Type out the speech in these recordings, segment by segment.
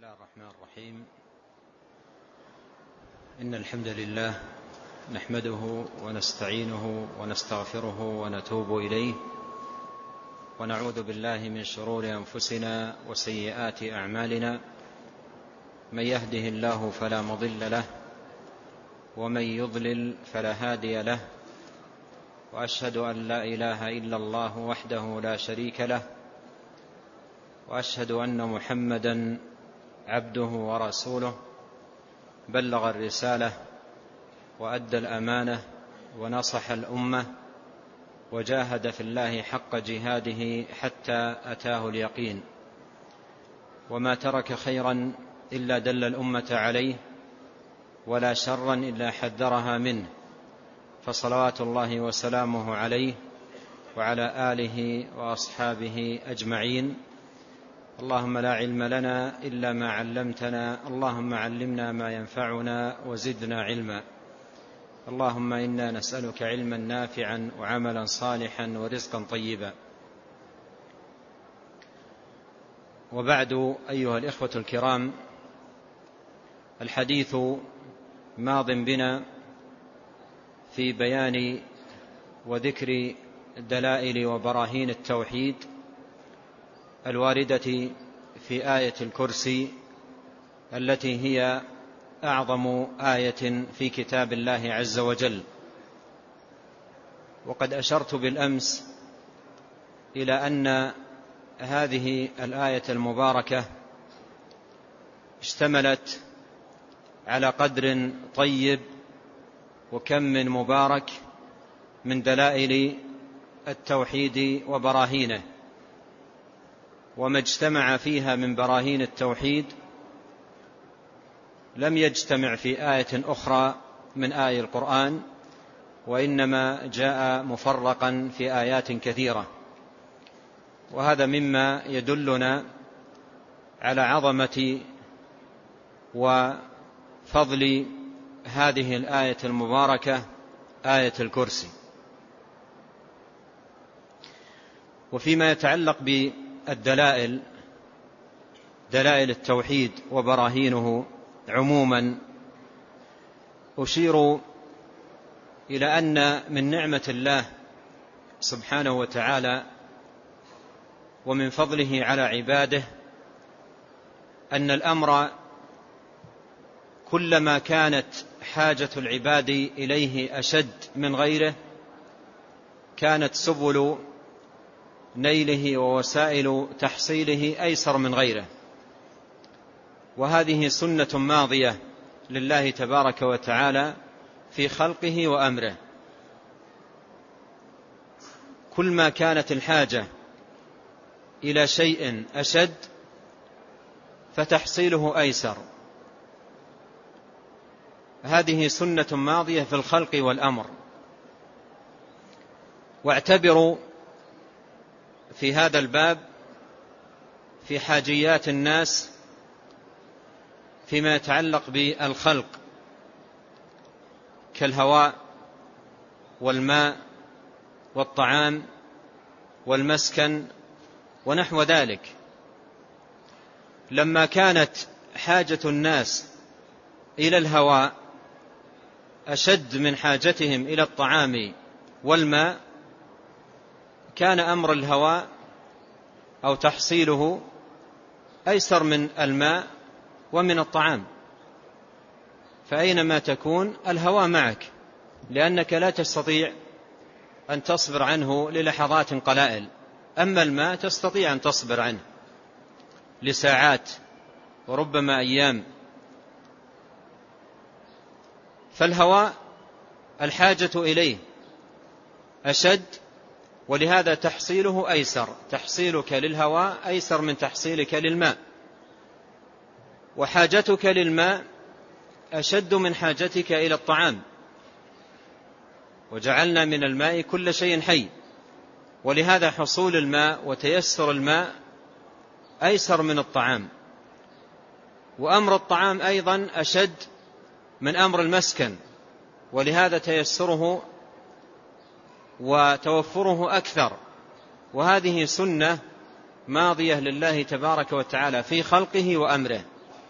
الله الرحمن الرحيم. إن الحمد لله نحمده ونستعينه ونستغفره ونتوب إليه، ونعوذ بالله من شرور أنفسنا وسيئات أعمالنا. من يهده الله فلا مضل له، ومن يضلل فلا هادي له، وأشهد أن لا إله إلا الله وحده لا شريك له، وأشهد أن محمدا عبده ورسوله، بلغ الرسالة وأدى الأمانة ونصح الأمة، وجاهد في الله حق جهاده حتى أتاه اليقين، وما ترك خيرا إلا دل الأمة عليه، ولا شرا إلا حذرها منه، فصلوات الله وسلامه عليه وعلى آله وأصحابه أجمعين. اللهم لا علم لنا إلا ما علمتنا، اللهم علمنا ما ينفعنا وزدنا علما. اللهم إنا نسألك علما نافعا وعملا صالحا ورزقا طيبا. وبعد، أيها الإخوة الكرام، الحديث ماض بنا في بيان وذكر دلائل وبراهين التوحيد الواردة في آية الكرسي، التي هي أعظم آية في كتاب الله عز وجل. وقد أشرت بالأمس إلى أن هذه الآية المباركة اشتملت على قدر طيب وكم من مبارك من دلائل التوحيد وبراهينه، وما اجتمع فيها من براهين التوحيد لم يجتمع في آية أخرى من آي القرآن، وإنما جاء مفرقا في آيات كثيرة. وهذا مما يدلنا على عظمة وفضل هذه الآية المباركة، آية الكرسي. وفيما يتعلق بالدلائل، دلائل التوحيد وبراهينه عموما، أشير إلى أن من نعمة الله سبحانه وتعالى ومن فضله على عباده أن الأمر كلما كانت حاجة العباد إليه أشد من غيره، كانت سبل نيله ووسائل تحصيله أيسر من غيره. وهذه سنة ماضية لله تبارك وتعالى في خلقه وأمره. كل ما كانت الحاجة إلى شيء أشد فتحصيله أيسر. هذه سنة ماضية في الخلق والأمر. واعتبروا في هذا الباب في حاجيات الناس فيما يتعلق بالخلق، كالهواء والماء والطعام والمسكن ونحو ذلك. لما كانت حاجة الناس إلى الهواء أشد من حاجتهم إلى الطعام والماء، كان أمر الهواء أو تحصيله أيسر من الماء ومن الطعام. فأينما تكون الهواء معك، لأنك لا تستطيع أن تصبر عنه للحظات قلائل. أما الماء تستطيع أن تصبر عنه لساعات وربما أيام. فالهواء الحاجة إليه أشد، ولهذا تحصيله أيسر. تحصيلك للهواء أيسر من تحصيلك للماء، وحاجتك للماء أشد من حاجتك إلى الطعام. وجعلنا من الماء كل شيء حي، ولهذا حصول الماء وتيسر الماء أيسر من الطعام. وأمر الطعام أيضا أشد من أمر المسكن، ولهذا تيسره وتوفره أكثر. وهذه سنة ماضية لله تبارك وتعالى في خلقه وأمره.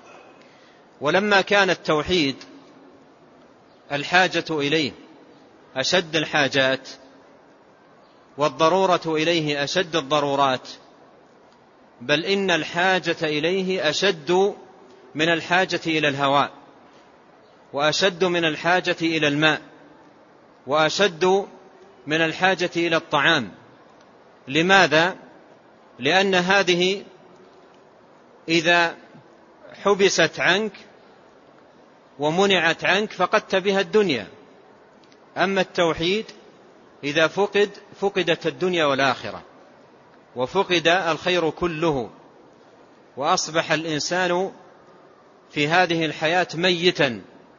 ولما كان التوحيد الحاجة إليه أشد الحاجات والضرورة إليه أشد الضرورات، بل إن الحاجة إليه أشد من الحاجة إلى الهواء، وأشد من الحاجة إلى الماء، وأشد من الحاجة إلى الطعام. لماذا؟ لأن هذه إذا حبست عنك ومنعت عنك فقدت بها الدنيا، أما التوحيد إذا فقدت الدنيا والآخرة، وفقد الخير كله، وأصبح الإنسان في هذه الحياة ميتا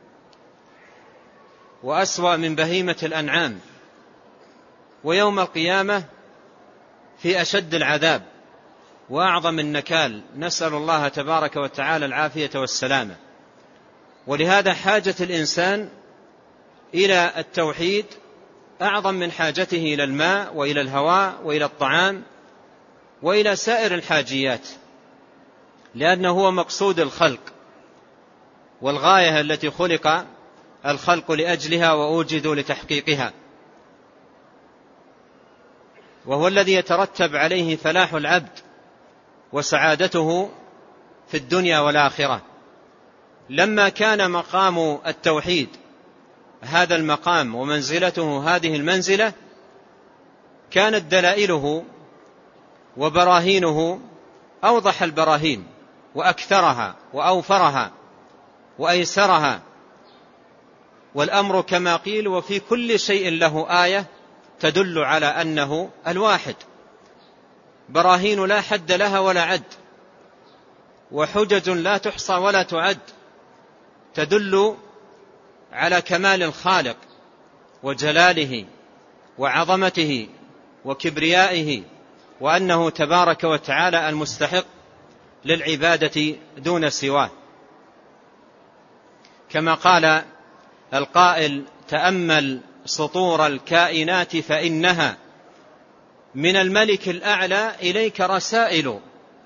وأسوأ من بهيمة الأنعام، ويوم القيامة في أشد العذاب وأعظم النكال. نسأل الله تبارك وتعالى العافية والسلامة. ولهذا حاجة الإنسان إلى التوحيد أعظم من حاجته إلى الماء وإلى الهواء وإلى الطعام وإلى سائر الحاجيات، لأنه هو مقصود الخلق والغاية التي خلق الخلق لأجلها وأوجدوا لتحقيقها، وهو الذي يترتب عليه فلاح العبد وسعادته في الدنيا والآخرة. لما كان مقام التوحيد هذا المقام ومنزلته هذه المنزلة، كانت دلائله وبراهينه أوضح البراهين وأكثرها وأوفرها وأيسرها. والأمر كما قيل: وفي كل شيء له آية تدل على أنه الواحد. براهين لا حد لها ولا عد، وحجج لا تحصى ولا تعد، تدل على كمال الخالق وجلاله وعظمته وكبريائه، وأنه تبارك وتعالى المستحق للعبادة دون سواه. كما قال القائل: تأمل سطور الكائنات فإنها من الملك الأعلى إليك رسائل،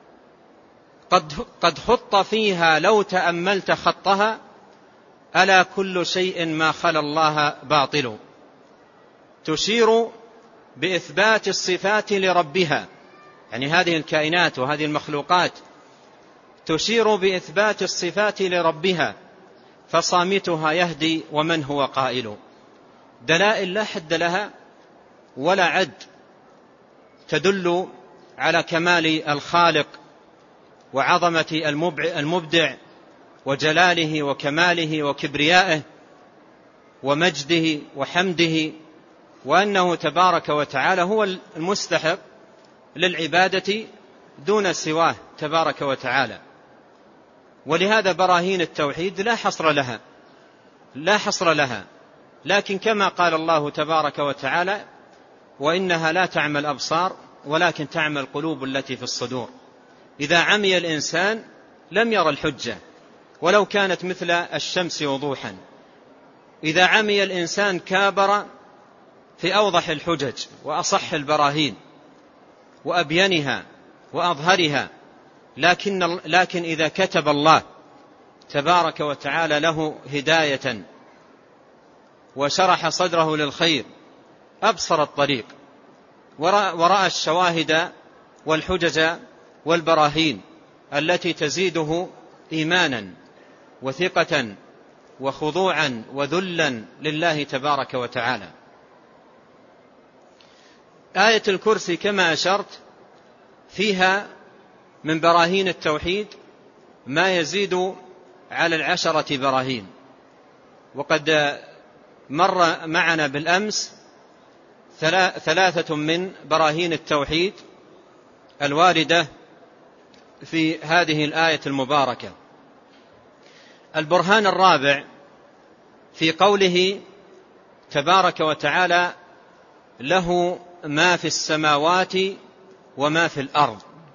قد خط فيها لو تأملت خطها، ألا كل شيء ما خلا الله باطل. تشير بإثبات الصفات لربها، يعني هذه الكائنات وهذه المخلوقات تشير بإثبات الصفات لربها، فصامتها يهدي ومن هو قائل. دلائل لا حد لها ولا عد، تدل على كمال الخالق وعظمة المبدع وجلاله وكماله وكبريائه ومجده وحمده، وأنه تبارك وتعالى هو المستحق للعبادة دون سواه تبارك وتعالى. ولهذا براهين التوحيد لا حصر لها، لكن كما قال الله تبارك وتعالى: وإنها لا تعمى الأبصار ولكن تعمى القلوب التي في الصدور. إذا عمي الإنسان لم يرى الحجة ولو كانت مثل الشمس وضوحا. إذا عمي الإنسان كابر في أوضح الحجج وأصح البراهين وأبينها وأظهرها، لكن إذا كتب الله تبارك وتعالى له هداية وشرح صدره للخير، أبصر الطريق ورأى الشواهد والحجج والبراهين التي تزيده إيمانا وثقة وخضوعا وذلا لله تبارك وتعالى. آية الكرسي كما أشرت فيها من براهين التوحيد ما يزيد على 10 براهين، وقد مر معنا بالأمس 3 من براهين التوحيد الواردة في هذه الآية المباركة. البرهان الرابع في قوله تبارك وتعالى: له ما في السماوات وما في الأرض.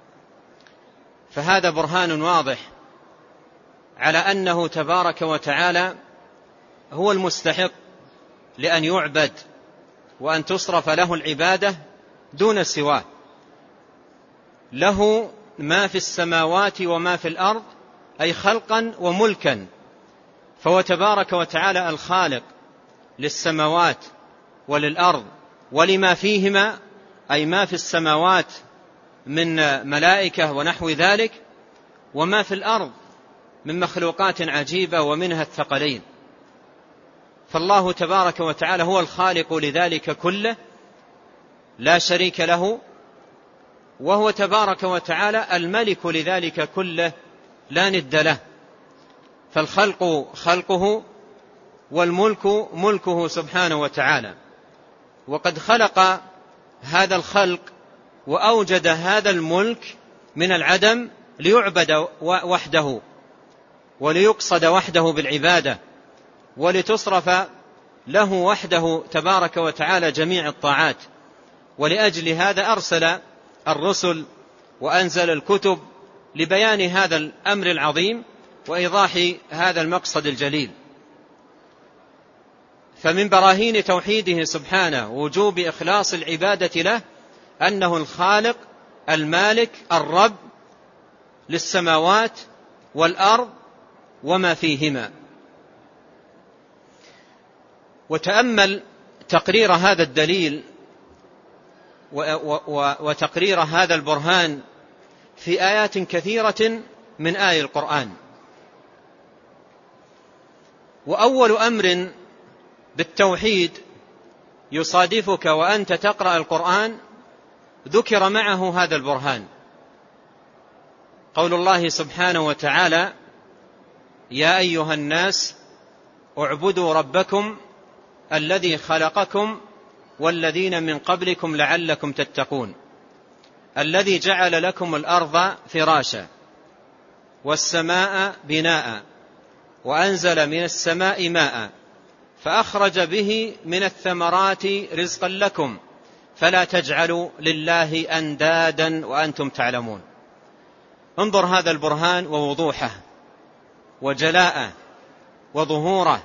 فهذا برهان واضح على أنه تبارك وتعالى هو المستحق لأن يعبد وأن تصرف له العبادة دون سواه. له ما في السماوات وما في الأرض، أي خلقا وملكا، فهو تبارك وتعالى الخالق للسماوات وللأرض ولما فيهما، أي ما في السماوات من ملائكة ونحو ذلك، وما في الأرض من مخلوقات عجيبة ومنها الثقلين. فالله تبارك وتعالى هو الخالق لذلك كله لا شريك له، وهو تبارك وتعالى الملك لذلك كله لا ند له. فالخلق خلقه والملك ملكه سبحانه وتعالى، وقد خلق هذا الخلق وأوجد هذا الملك من العدم ليعبد وحده وليقصد وحده بالعبادة ولتصرف له وحده تبارك وتعالى جميع الطاعات. ولأجل هذا أرسل الرسل وأنزل الكتب لبيان هذا الأمر العظيم وإيضاح هذا المقصد الجليل. فمن براهين توحيده سبحانه وجوب إخلاص العبادة له أنه الخالق المالك الرب للسماوات والأرض وما فيهما. وتأمل تقرير هذا الدليل وتقرير هذا البرهان في آيات كثيرة من آي القرآن. وأول أمر بالتوحيد يصادفك وأنت تقرأ القرآن ذكر معه هذا البرهان، قول الله سبحانه وتعالى: يا أيها الناس اعبدوا ربكم الذي خلقكم والذين من قبلكم لعلكم تتقون، الذي جعل لكم الأرض فراشا والسماء بناء وأنزل من السماء ماء فأخرج به من الثمرات رزقا لكم فلا تجعلوا لله أندادا وأنتم تعلمون. انظر هذا البرهان ووضوحه وجلاءه وظهوره.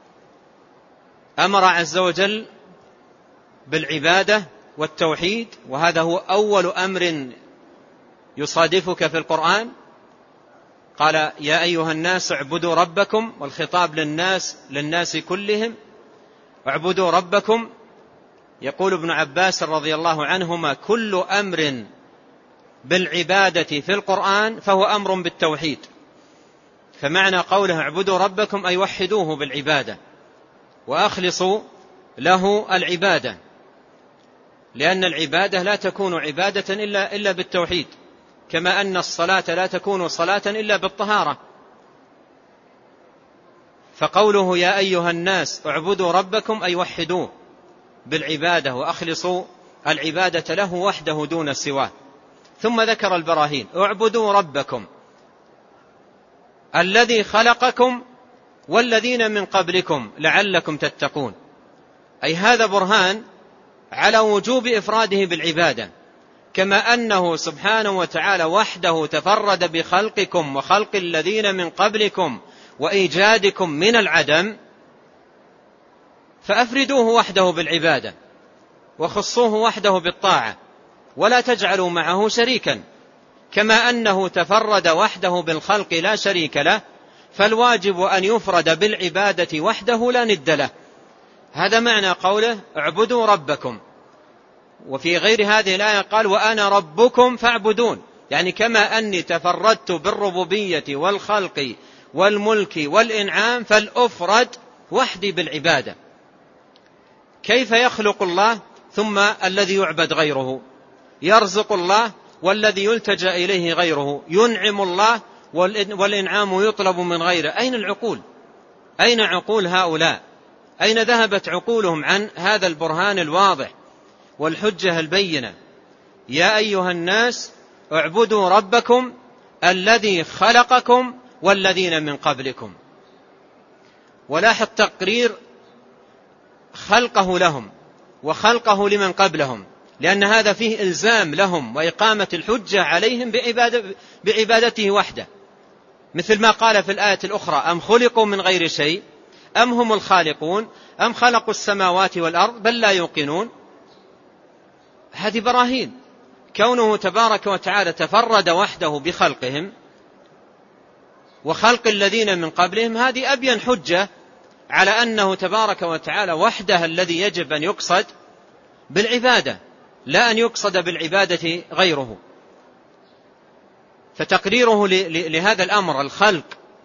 أمر عز وجل بالعبادة والتوحيد، وهذا هو أول أمر يصادفك في القرآن. قال: يا أيها الناس اعبدوا ربكم، والخطاب للناس كلهم. اعبدوا ربكم. يقول ابن عباس رضي الله عنهما: كل أمر بالعبادة في القرآن فهو أمر بالتوحيد. فمعنى قوله اعبدوا ربكم أي وحدوه بالعبادة وأخلصوا له العبادة، لأن العبادة لا تكون عبادة إلا بالتوحيد، كما أن الصلاة لا تكون صلاة إلا بالطهارة. فقوله يا أيها الناس اعبدوا ربكم أي وحدوه بالعبادة وأخلصوا العبادة له وحده دون سواه. ثم ذكر البراهين: اعبدوا ربكم الذي خلقكم والذين من قبلكم لعلكم تتقون. أي هذا برهان على وجوب إفراده بالعبادة، كما أنه سبحانه وتعالى وحده تفرد بخلقكم وخلق الذين من قبلكم وإيجادكم من العدم، فأفردوه وحده بالعبادة وخصوه وحده بالطاعة ولا تجعلوا معه شريكا. كما أنه تفرد وحده بالخلق لا شريك له، فالواجب أن يفرد بالعبادة وحده لا ند له. هذا معنى قوله اعبدوا ربكم. وفي غير هذه الآية قال: وأنا ربكم فاعبدون. يعني كما أني تفردت بالربوبية والخلق والملك والإنعام فالأفرد وحدي بالعبادة. كيف يخلق الله ثم الذي يعبد غيره؟ يرزق الله والذي يلتجأ إليه غيره، ينعم الله والإنعام يطلب من غيره. أين العقول؟ أين عقول هؤلاء؟ أين ذهبت عقولهم عن هذا البرهان الواضح والحجة البينة؟ يا أيها الناس اعبدوا ربكم الذي خلقكم والذين من قبلكم. ولاحظ تقرير خلقه لهم وخلقه لمن قبلهم، لأن هذا فيه إلزام لهم وإقامة الحجة عليهم بعبادته وحده، مثل ما قال في الآية الأخرى: أم خلقوا من غير شيء أم هم الخالقون أم خلقوا السماوات والأرض بل لا يوقنون. هذه براهين. كونه تبارك وتعالى تفرد وحده بخلقهم وخلق الذين من قبلهم، هذه أبين حجة على أنه تبارك وتعالى وحده الذي يجب أن يقصد بالعبادة، لا أن يقصد بالعبادة غيره. فتقريره لهذا الأمر، الخلق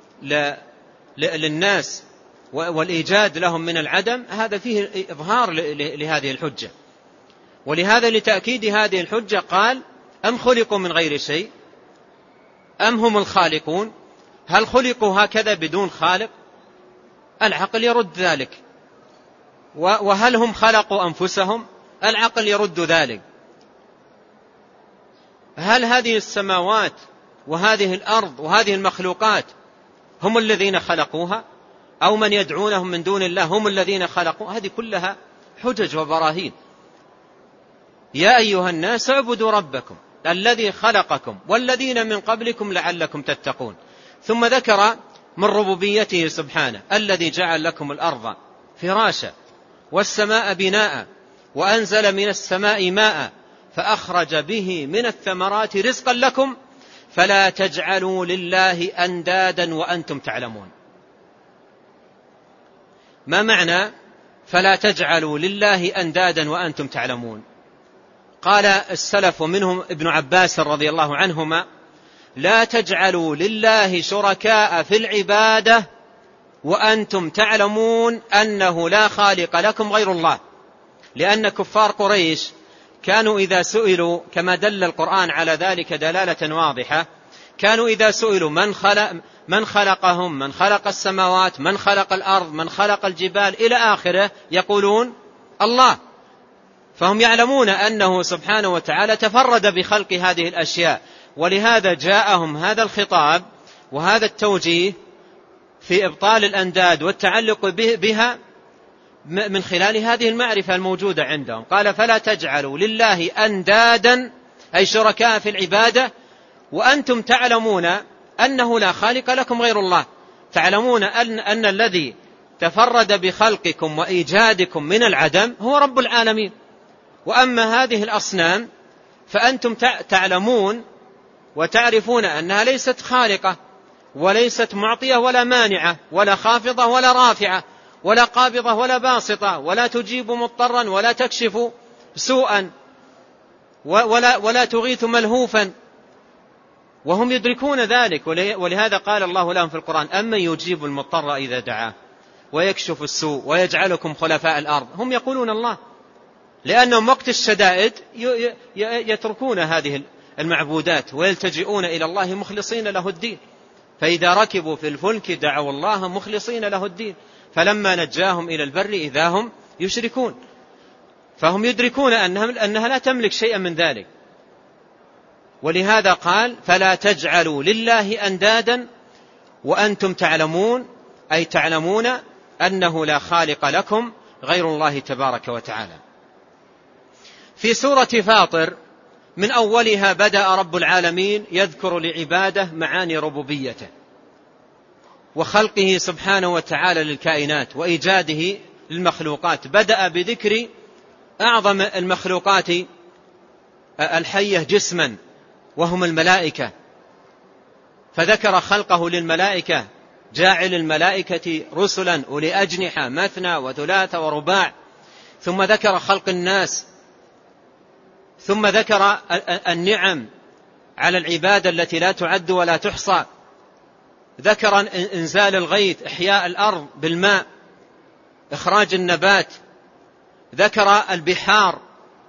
للناس والإيجاد لهم من العدم، هذا فيه إظهار لهذه الحجة. ولهذا لتأكيد هذه الحجة قال: أم خلقوا من غير شيء أم هم الخالقون؟ هل خلقوا هكذا بدون خالق؟ العقل يرد ذلك. وهل هم خلقوا أنفسهم؟ العقل يرد ذلك. هل هذه السماوات وهذه الأرض وهذه المخلوقات هم الذين خلقوها، أو من يدعونهم من دون الله هم الذين خلقوا؟ هذه كلها حجج وبراهين. يا أيها الناس اعبدوا ربكم الذي خلقكم والذين من قبلكم لعلكم تتقون. ثم ذكر من ربوبيته سبحانه: الذي جعل لكم الأرض فراشا والسماء بناء وأنزل من السماء ماء فأخرج به من الثمرات رزقا لكم فلا تجعلوا لله أندادا وأنتم تعلمون. ما معنى فلا تجعلوا لله أندادا وأنتم تعلمون؟ قال السلف ومنهم ابن عباس رضي الله عنهما: لا تجعلوا لله شركاء في العبادة وأنتم تعلمون أنه لا خالق لكم غير الله. لأن كفار قريش كانوا إذا سئلوا، كما دل القرآن على ذلك دلالة واضحة، كانوا إذا سئلوا من خلقهم، من خلق السماوات، من خلق الأرض، من خلق الجبال إلى آخره، يقولون الله. فهم يعلمون أنه سبحانه وتعالى تفرد بخلق هذه الأشياء، ولهذا جاءهم هذا الخطاب وهذا التوجيه في إبطال الأنداد والتعلق بها من خلال هذه المعرفة الموجودة عندهم. قال: فلا تجعلوا لله أندادا أي شركاء في العبادة وأنتم تعلمون أنه لا خالق لكم غير الله. تعلمون أن الذي تفرد بخلقكم وإيجادكم من العدم هو رب العالمين. وأما هذه الأصنام فأنتم تعلمون وتعرفون أنها ليست خالقة وليست معطية ولا مانعة ولا خافضة ولا رافعة ولا قابضة ولا باسطة، ولا تجيب مضطرا ولا تكشف سوءا ولا تغيث ملهوفا، وهم يدركون ذلك. ولهذا قال الله لهم في القرآن: أمن يجيب المضطر إذا دعاه ويكشف السوء ويجعلكم خلفاء الأرض. هم يقولون الله، لأنهم وقت الشدائد يتركون هذه المعبودات ويلتجئون إلى الله مخلصين له الدين. فإذا ركبوا في الفلك دعوا الله مخلصين له الدين فلما نجاهم إلى البر إذا هم يشركون. فهم يدركون أنها لا تملك شيئا من ذلك. ولهذا قال: فلا تجعلوا لله أندادا وأنتم تعلمون، أي تعلمون أنه لا خالق لكم غير الله تبارك وتعالى. في سورة فاطر من أولها بدأ رب العالمين يذكر لعباده معاني ربوبيته وخلقه سبحانه وتعالى للكائنات وإيجاده للمخلوقات. بدأ بذكر أعظم المخلوقات الحية جسما وهم الملائكة، فذكر خلقه للملائكة: جاعل الملائكة رسلا أولي أجنحة مثنى وثلاث ورباع. ثم ذكر خلق الناس، ثم ذكر النعم على العبادة التي لا تعد ولا تحصى. ذكر إنزال الغيث، إحياء الأرض بالماء، إخراج النبات. ذكر البحار.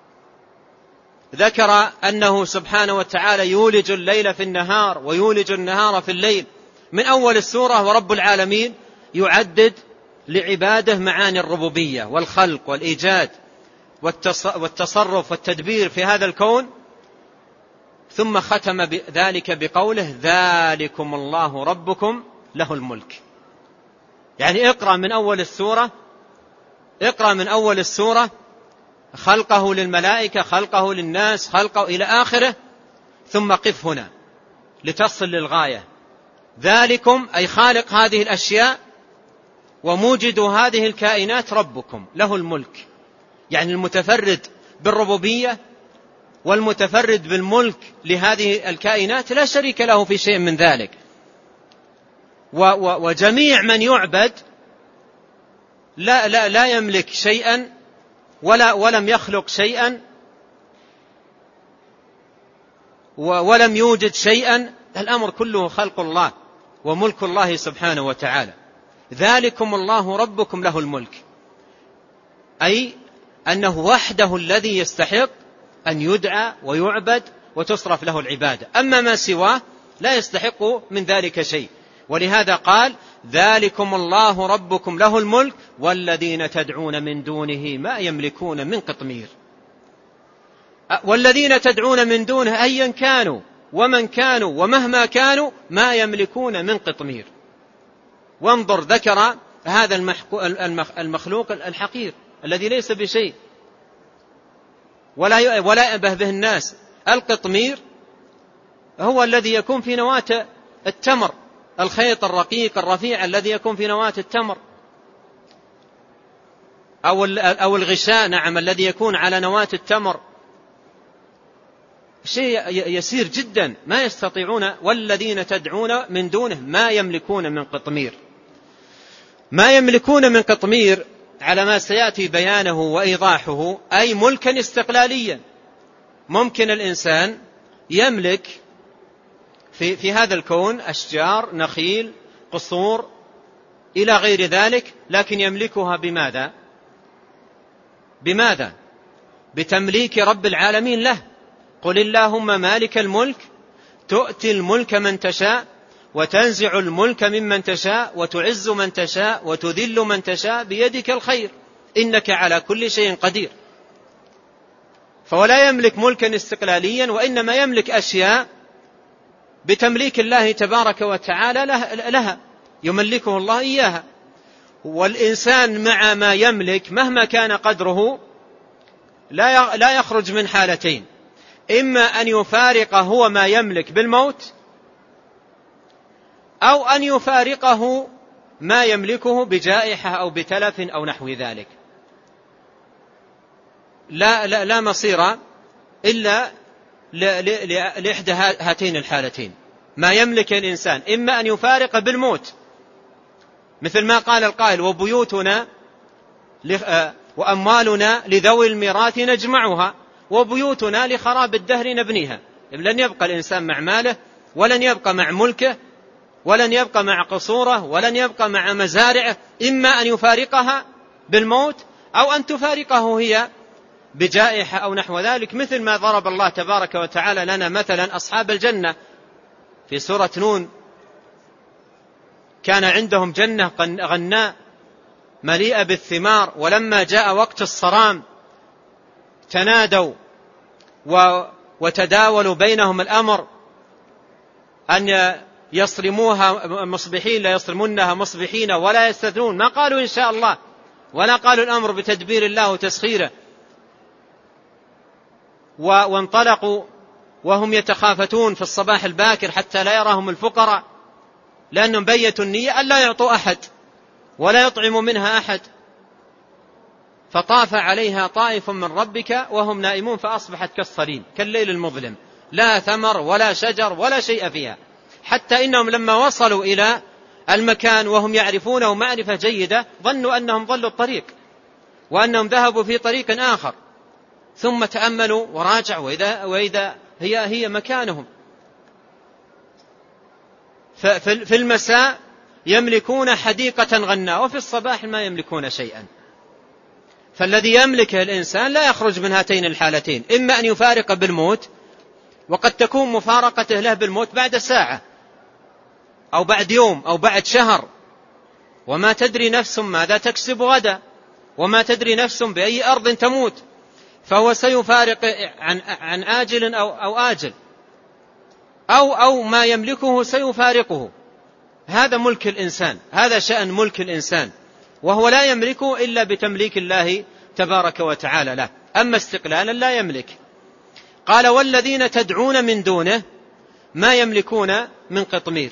ذكر أنه سبحانه وتعالى يولج الليل في النهار ويولج النهار في الليل. من أول السورة ورب العالمين يعدد لعباده معاني الربوبية والخلق والإيجاد والتصرف والتدبير في هذا الكون. ثم ختم ذلك بقوله: ذلكم الله ربكم له الملك. يعني اقرأ من أول السورة خلقه للملائكة، خلقه للناس، خلقه إلى آخره، ثم قف هنا لتصل للغاية. ذلكم أي خالق هذه الأشياء وموجد هذه الكائنات ربكم له الملك، يعني المتفرد بالربوبية والمتفرد بالملك لهذه الكائنات لا شريك له في شيء من ذلك. وجميع من يعبد لا يملك شيئا ولم يخلق شيئا ولم يوجد شيئا. الأمر كله خلق الله وملك الله سبحانه وتعالى. ذلكم الله ربكم له الملك، أي أنه وحده الذي يستحق أن يدعى ويعبد وتصرف له العبادة، أما ما سواه لا يستحق من ذلك شيء. ولهذا قال ذلكم الله ربكم له الملك والذين تدعون من دونه ما يملكون من قطمير. والذين تدعون من دونه أيا كانوا ومن كانوا ومهما كانوا ما يملكون من قطمير. وانظر، ذكر هذا المخلوق الحقير الذي ليس بشيء ولا يأبه به الناس. القطمير هو الذي يكون في نواة التمر، الخيط الرقيق الرفيع الذي يكون في نواة التمر، أو الغشاء، نعم، الذي يكون على نواة التمر، شيء يسير جدا ما يستطيعون. والذين تدعون من دونه ما يملكون من قطمير. ما يملكون من قطمير على ما سيأتي بيانه وإيضاحه أي ملكا استقلاليا. ممكن الإنسان يملك في هذا الكون أشجار، نخيل، قصور إلى غير ذلك، لكن يملكها بماذا؟ بتمليك رب العالمين له. قل اللهم مالك الملك تؤتي الملك من تشاء وتنزع الملك ممن تشاء وتعز من تشاء وتذل من تشاء بيدك الخير إنك على كل شيء قدير. فولا يملك ملكا استقلاليا، وإنما يملك أشياء بتمليك الله تبارك وتعالى لها، يملكه الله إياها. والإنسان مع ما يملك مهما كان قدره لا يخرج من حالتين: إما أن يفارق هو ما يملك بالموت، أو أن يفارقه ما يملكه بجائحة أو بتلف أو نحو ذلك. لا مصير إلا لإحدى هاتين الحالتين. ما يملك الإنسان إما أن يفارق بالموت، مثل ما قال القائل: وبيوتنا وأموالنا لذوي الميراث نجمعها وبيوتنا لخراب الدهر نبنيها. لن يبقى الإنسان مع ماله، ولن يبقى مع ملكه، ولن يبقى مع قصوره، ولن يبقى مع مزارعه. إما أن يفارقها بالموت أو أن تفارقه هي بجائحة أو نحو ذلك، مثل ما ضرب الله تبارك وتعالى لنا مثلا أصحاب الجنة في سورة نون. كان عندهم جنة غناء مليئة بالثمار، ولما جاء وقت الصرام تنادوا وتداولوا بينهم الأمر أن يصرموها مصبحين، لا يصرمونها مصبحين ولا يستثنون. ما قالوا إن شاء الله، ولا قالوا الأمر بتدبير الله وتسخيره. وانطلقوا وهم يتخافتون في الصباح الباكر حتى لا يراهم الفقراء، لأنهم بيتوا النية أن لا يعطوا أحد ولا يطعموا منها أحد. فطاف عليها طائف من ربك وهم نائمون فأصبحت كالصريم كالليل المظلم، لا ثمر ولا شجر ولا شيء فيها. حتى إنهم لما وصلوا إلى المكان وهم يعرفونه معرفة جيدة ظنوا أنهم ضلوا الطريق وأنهم ذهبوا في طريق آخر، ثم تأملوا وراجعوا وإذا هي مكانهم. في المساء يملكون حديقة غناء، وفي الصباح ما يملكون شيئا. فالذي يملكه الإنسان لا يخرج من هاتين الحالتين: إما أن يفارق بالموت، وقد تكون مفارقته له بالموت بعد ساعة أو بعد يوم أو بعد شهر، وما تدري نفس ماذا تكسب غدا، وما تدري نفس بأي أرض تموت. فهو سيفارق عن آجل أو آجل، أو ما يملكه سيفارقه. هذا ملك الإنسان، هذا شأن ملك الإنسان، وهو لا يملكه إلا بتمليك الله تبارك وتعالى له. أما استقلالا لا يملك. قال: والذين تدعون من دونه ما يملكون من قطمير.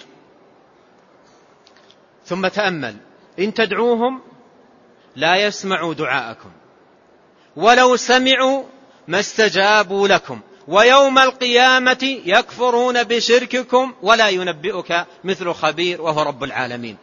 ثم تأمل: إن تدعوهم لا يسمعوا دعاءكم ولو سمعوا ما استجابوا لكم ويوم القيامة يكفرون بشرككم ولا ينبئك مثل خبير وهو رب العالمين.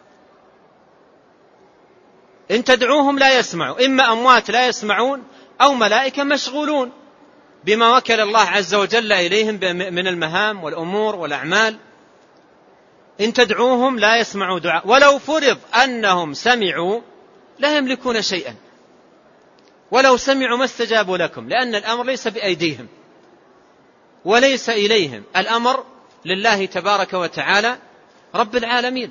إن تدعوهم لا يسمعوا، إما أموات لا يسمعون أو ملائكة مشغولون بما وكل الله عز وجل إليهم من المهام والأمور والأعمال. إن تدعوهم لا يسمعوا دعاء، ولو فرض أنهم سمعوا لا يملكون شيئا، ولو سمعوا ما استجابوا لكم، لأن الأمر ليس بأيديهم وليس إليهم، الأمر لله تبارك وتعالى رب العالمين.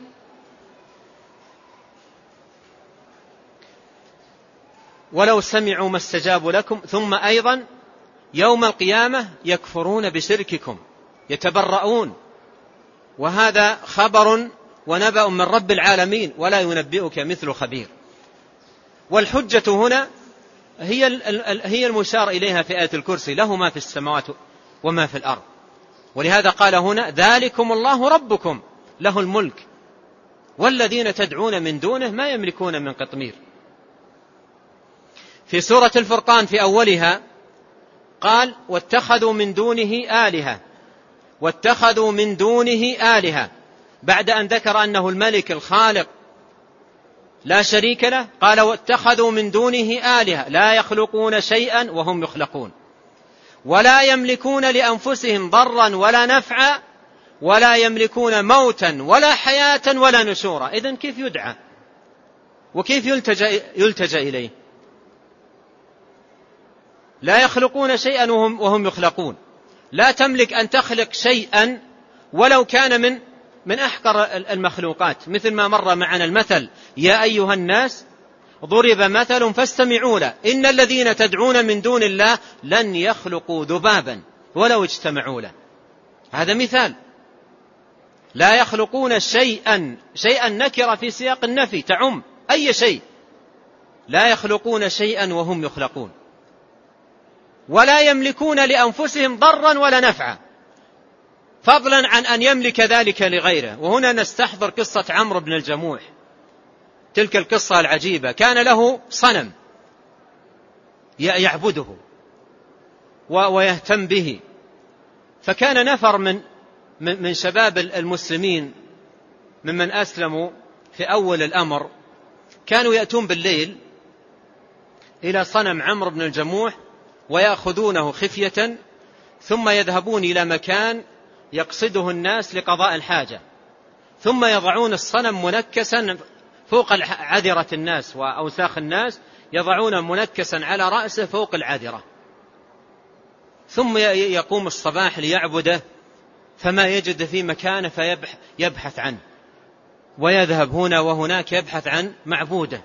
ولو سمعوا ما استجابوا لكم. ثم أيضا يوم القيامة يكفرون بشرككم، يتبرؤون، وهذا خبر ونبأ من رب العالمين ولا ينبئك مثل خبير. والحجة هنا هي المشار إليها في آية الكرسي، له ما في السماوات وما في الأرض. ولهذا قال هنا ذلكم الله ربكم له الملك والذين تدعون من دونه ما يملكون من قطمير. في سورة الفرقان في أولها قال واتخذوا من دونه آلهة، واتخذوا من دونه آلهة، بعد أن ذكر أنه الملك الخالق لا شريك له، قال واتخذوا من دونه آلهة لا يخلقون شيئا وهم يخلقون ولا يملكون لأنفسهم ضرا ولا نفعا ولا يملكون موتا ولا حياة ولا نشورا. إذن كيف يدعى وكيف يلتجأ إليه؟ لا يخلقون شيئا وهم يخلقون. لا تملك أن تخلق شيئا ولو كان من أحقر المخلوقات، مثل ما مر معنا المثل يا أيها الناس ضرب مثل فاستمعوا له إن الذين تدعون من دون الله لن يخلقوا ذبابا ولو اجتمعوا له. هذا مثال. لا يخلقون شيئا نكرة في سياق النفي تعم أي شيء. لا يخلقون شيئا وهم يخلقون ولا يملكون لأنفسهم ضرا ولا نفعا، فضلا عن أن يملك ذلك لغيره. وهنا نستحضر قصة عمرو بن الجموح، تلك القصة العجيبة. كان له صنم يعبده ويهتم به، فكان نفر من شباب المسلمين ممن أسلموا في أول الأمر كانوا يأتون بالليل إلى صنم عمرو بن الجموح ويأخذونه خفية، ثم يذهبون إلى مكان يقصده الناس لقضاء الحاجة، ثم يضعون الصنم منكسا فوق عذرة الناس وأوساخ الناس، يضعون منكسا على رأسه فوق العذرة، ثم يقوم الصباح ليعبده فما يجد في مكانه فيبحث عنه، ويذهب هنا وهناك يبحث عن معبوده،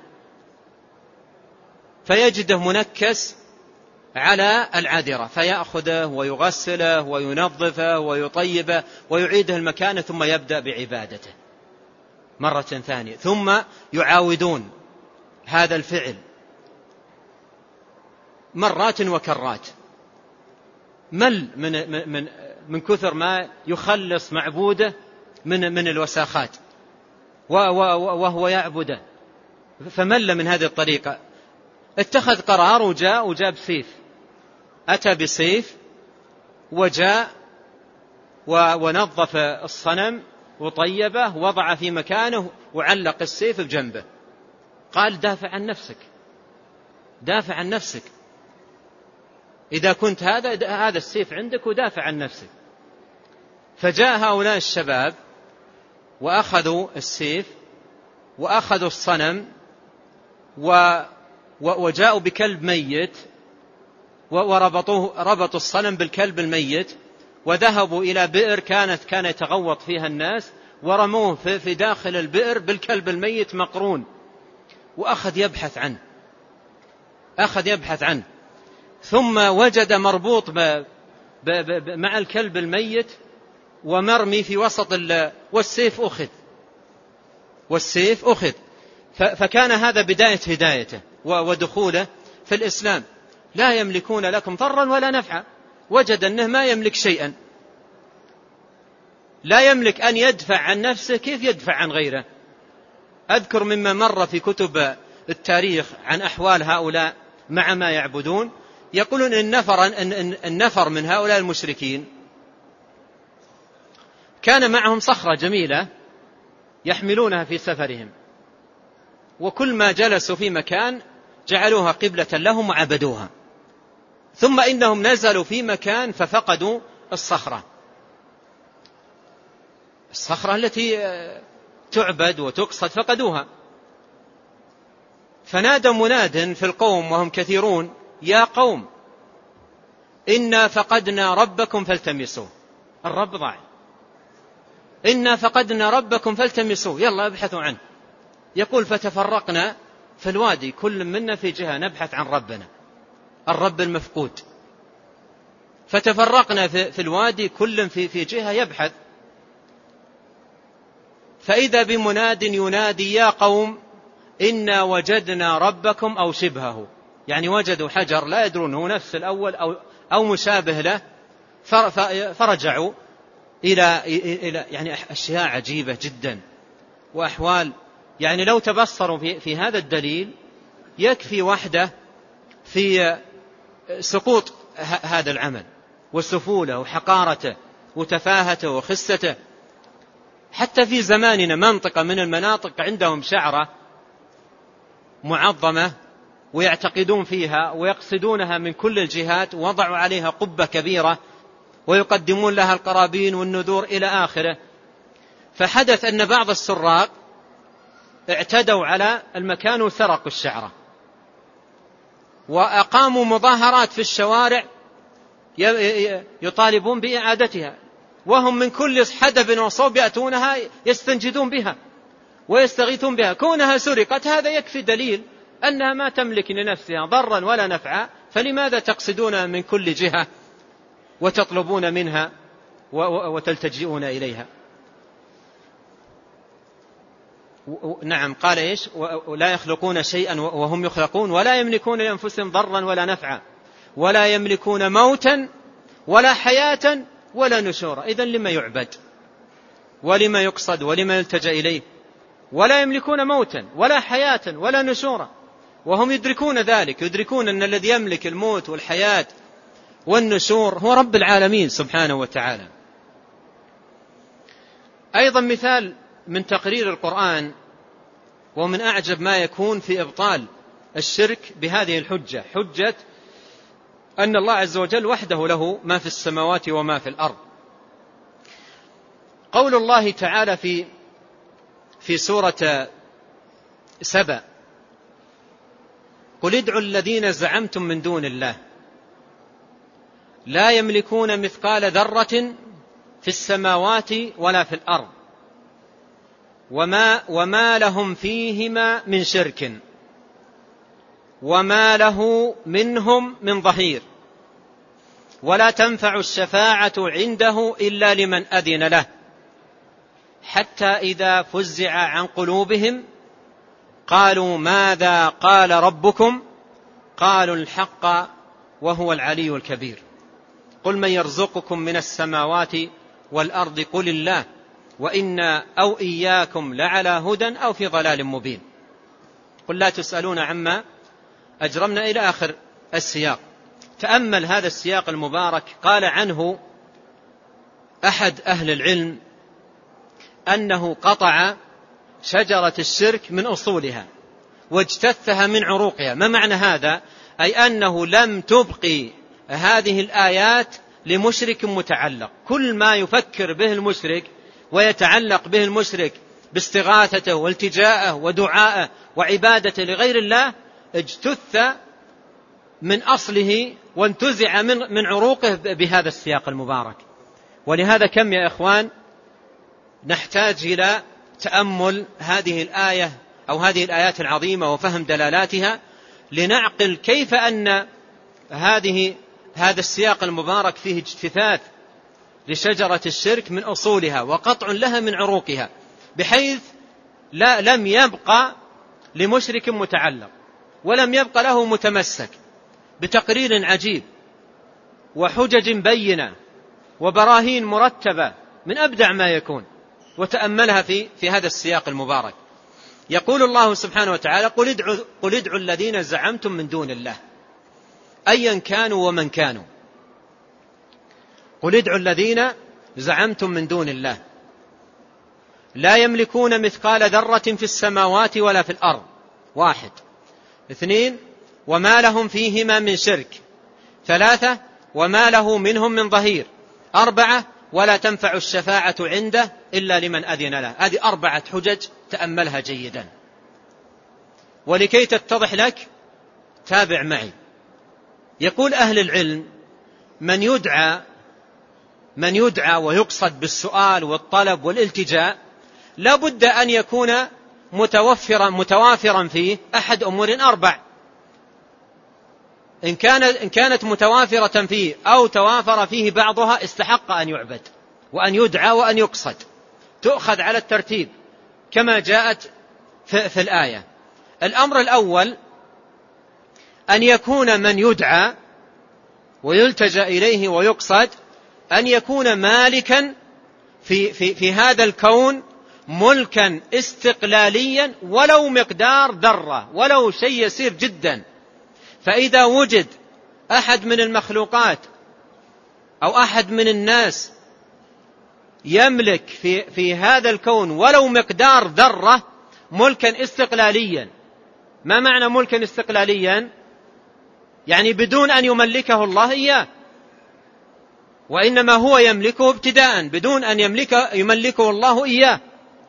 فيجده منكس على العذرة، فيأخذه ويغسله وينظفه ويطيبه ويعيده المكان، ثم يبدأ بعبادته مرة ثانية. ثم يعاودون هذا الفعل مرات وكرات، مل من كثر ما يخلص معبوده من الوساخات وهو يعبده، فمل من هذه الطريقة. اتخذ قرار وجاب سيف، أتى بسيف وجاء ونظف الصنم وطيبه وضع في مكانه وعلق السيف بجنبه. قال دافع عن نفسك، دافع عن نفسك، إذا كنت هذا السيف عندك ودافع عن نفسك. فجاء هؤلاء الشباب وأخذوا السيف وأخذوا الصنم وجاءوا بكلب ميت ربطوا الصنم بالكلب الميت، وذهبوا إلى بئر كان يتغوط فيها الناس، ورموه في داخل البئر بالكلب الميت مقرون، وأخذ يبحث عنه، ثم وجد مربوط مع الكلب الميت ومرمي في وسط والسيف أخذ. فكان هذا بداية هدايته ودخوله في الإسلام. لا يملكون لكم ضرا ولا نفعا، وجد أنه ما يملك شيئا، لا يملك أن يدفع عن نفسه، كيف يدفع عن غيره؟ أذكر مما مر في كتب التاريخ عن أحوال هؤلاء مع ما يعبدون، يقولون إن النفر من هؤلاء المشركين كان معهم صخرة جميلة يحملونها في سفرهم، وكل ما جلسوا في مكان جعلوها قبلة لهم وعبدوها، ثم إنهم نزلوا في مكان ففقدوا الصخرة التي تعبد وتقصد، فقدوها. فنادى مناد في القوم وهم كثيرون: يا قوم إنا فقدنا ربكم فالتمسوه. الرب ضاع، إنا فقدنا ربكم فالتمسوه، يلا ابحثوا عنه. يقول: فتفرقنا في الوادي، كل منا في جهة نبحث عن ربنا، الرب المفقود. فتفرقنا في الوادي، كل في جهة يبحث. فإذا بمناد ينادي: يا قوم إنا وجدنا ربكم أو شبهه، يعني وجدوا حجر لا يدرون هو نفس الأول أو مشابه له، فرجعوا إلى يعني أشياء عجيبة جدا وأحوال. يعني لو تبصروا في هذا الدليل يكفي وحده في سقوط هذا العمل وسفوله وحقارته وتفاهته وخسته. حتى في زماننا منطقة من المناطق عندهم شعرة معظمة ويعتقدون فيها ويقصدونها من كل الجهات، ووضعوا عليها قبة كبيرة ويقدمون لها القرابين والنذور إلى آخره. فحدث أن بعض السراق اعتدوا على المكان وسرقوا الشعرة، وأقاموا مظاهرات في الشوارع يطالبون بإعادتها، وهم من كل حدب وصوب يأتونها يستنجدون بها ويستغيثون بها. كونها سرقت هذا يكفي دليل أنها ما تملك لنفسها ضرا ولا نفعا، فلماذا تقصدون من كل جهة وتطلبون منها وتلتجئون إليها؟ نعم، قال إيش؟ ولا يخلقون شيئا وهم يخلقون ولا يملكون لأنفسهم ضرا ولا نفعا ولا يملكون موتا ولا حياة ولا نشورا. إذن لما يعبد ولما يقصد ولما يلتجأ إليه؟ ولا يملكون موتا ولا حياة ولا نشورا، وهم يدركون ذلك، يدركون أن الذي يملك الموت والحياة والنشور هو رب العالمين سبحانه وتعالى. أيضا مثال من تقرير القرآن ومن أعجب ما يكون في إبطال الشرك بهذه الحجة، حجة أن الله عز وجل وحده له ما في السماوات وما في الأرض. قول الله تعالى في سورة سبأ: قل ادعوا الذين زعمتم من دون الله لا يملكون مثقال ذرة في السماوات ولا في الأرض وما لهم فيهما من شرك وما له منهم من ظهير ولا تنفع الشفاعة عنده إلا لمن أذن له حتى إذا فزع عن قلوبهم قالوا ماذا قال ربكم قالوا الحق وهو العلي الكبير. قل من يرزقكم من السماوات والأرض قل الله وإنا أو إياكم لعلى هدى أو في ضلال مبين. قل لا تسألون عما أجرمنا إلى آخر السياق. تأمل هذا السياق المبارك. قال عنه أحد أهل العلم أنه قطع شجرة الشرك من أصولها واجتثها من عروقها. ما معنى هذا؟ أي أنه لم تبقي هذه الآيات لمشرك متعلق. كل ما يفكر به المشرك ويتعلق به المشرك باستغاثته والتجاءه ودعائه وعبادته لغير الله اجتث من أصله وانتزع من عروقه بهذا السياق المبارك. ولهذا كم يا إخوان نحتاج إلى تأمل هذه الآية أو هذه الآيات العظيمة وفهم دلالاتها لنعقل كيف أن هذا السياق المبارك فيه اجتثاث لشجرة الشرك من أصولها وقطع لها من عروقها، بحيث لم يبقى لمشرك متعلق ولم يبقى له متمسك، بتقرير عجيب وحجج بينة وبراهين مرتبة من أبدع ما يكون. وتأملها في هذا السياق المبارك. يقول الله سبحانه وتعالى قل ادعوا الذين زعمتم من دون الله. أيا كانوا ومن كانوا. قل ادعوا الذين زعمتم من دون الله لا يملكون مثقال ذرة في السماوات ولا في الأرض. 1. 2. وما لهم فيهما من شرك. 3. وما له منهم من ظهير. 4. ولا تنفع الشفاعة عنده إلا لمن أذن له. هذه 4 حجج، تأملها جيدا. ولكي تتضح لك تابع معي. يقول أهل العلم من يدعى ويقصد بالسؤال والطلب والالتجاء لا بد أن يكون متوافرا فيه أحد أمور 4. إن كانت متوافرة فيه أو توافر فيه بعضها استحق أن يعبد وأن يدعى وأن يقصد. تؤخذ على الترتيب كما جاءت في الآية. الأمر الأول أن يكون من يدعى ويلتجأ إليه ويقصد أن يكون مالكا في هذا الكون ملكا استقلاليا ولو مقدار ذرة، ولو شيء يسير جدا. فإذا وجد أحد من المخلوقات أو أحد من الناس يملك في هذا الكون ولو مقدار ذرة ملكا استقلاليا. ما معنى ملكا استقلاليا؟ يعني بدون أن يملكه الله إياه، وإنما هو يملكه ابتداء بدون أن يملكه الله إياه.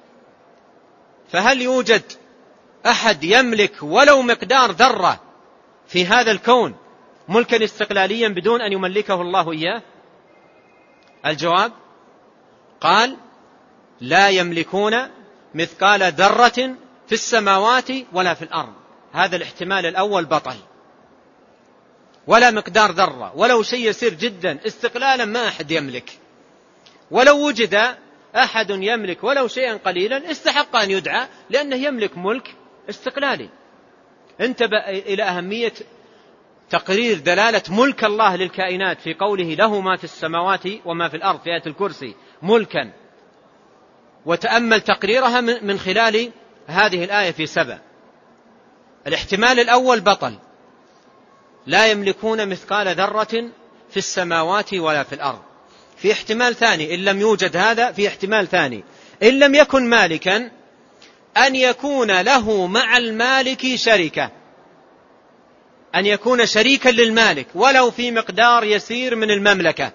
فهل يوجد أحد يملك ولو مقدار ذرة في هذا الكون ملكا استقلاليا بدون أن يملكه الله إياه؟ الجواب قال لا يملكون مثقال ذرة في السماوات ولا في الأرض. هذا الاحتمال الأول بطل. ولا مقدار ذرة، ولو شيء يسير جدا استقلالا ما أحد يملك. ولو وجد أحد يملك ولو شيئا قليلا استحق أن يدعى لأنه يملك ملك استقلالي. انتبه إلى أهمية تقرير دلالة ملك الله للكائنات في قوله له ما في السماوات وما في الأرض في آية الكرسي ملكا، وتأمل تقريرها من خلال هذه الآية في 7. الاحتمال الأول بطل، لا يملكون مثقال ذرة في السماوات ولا في الأرض. في احتمال ثاني إن لم يوجد هذا، في احتمال ثاني إن لم يكن مالكا أن يكون له مع المالك شركة، أن يكون شريكا للمالك ولو في مقدار يسير من المملكة.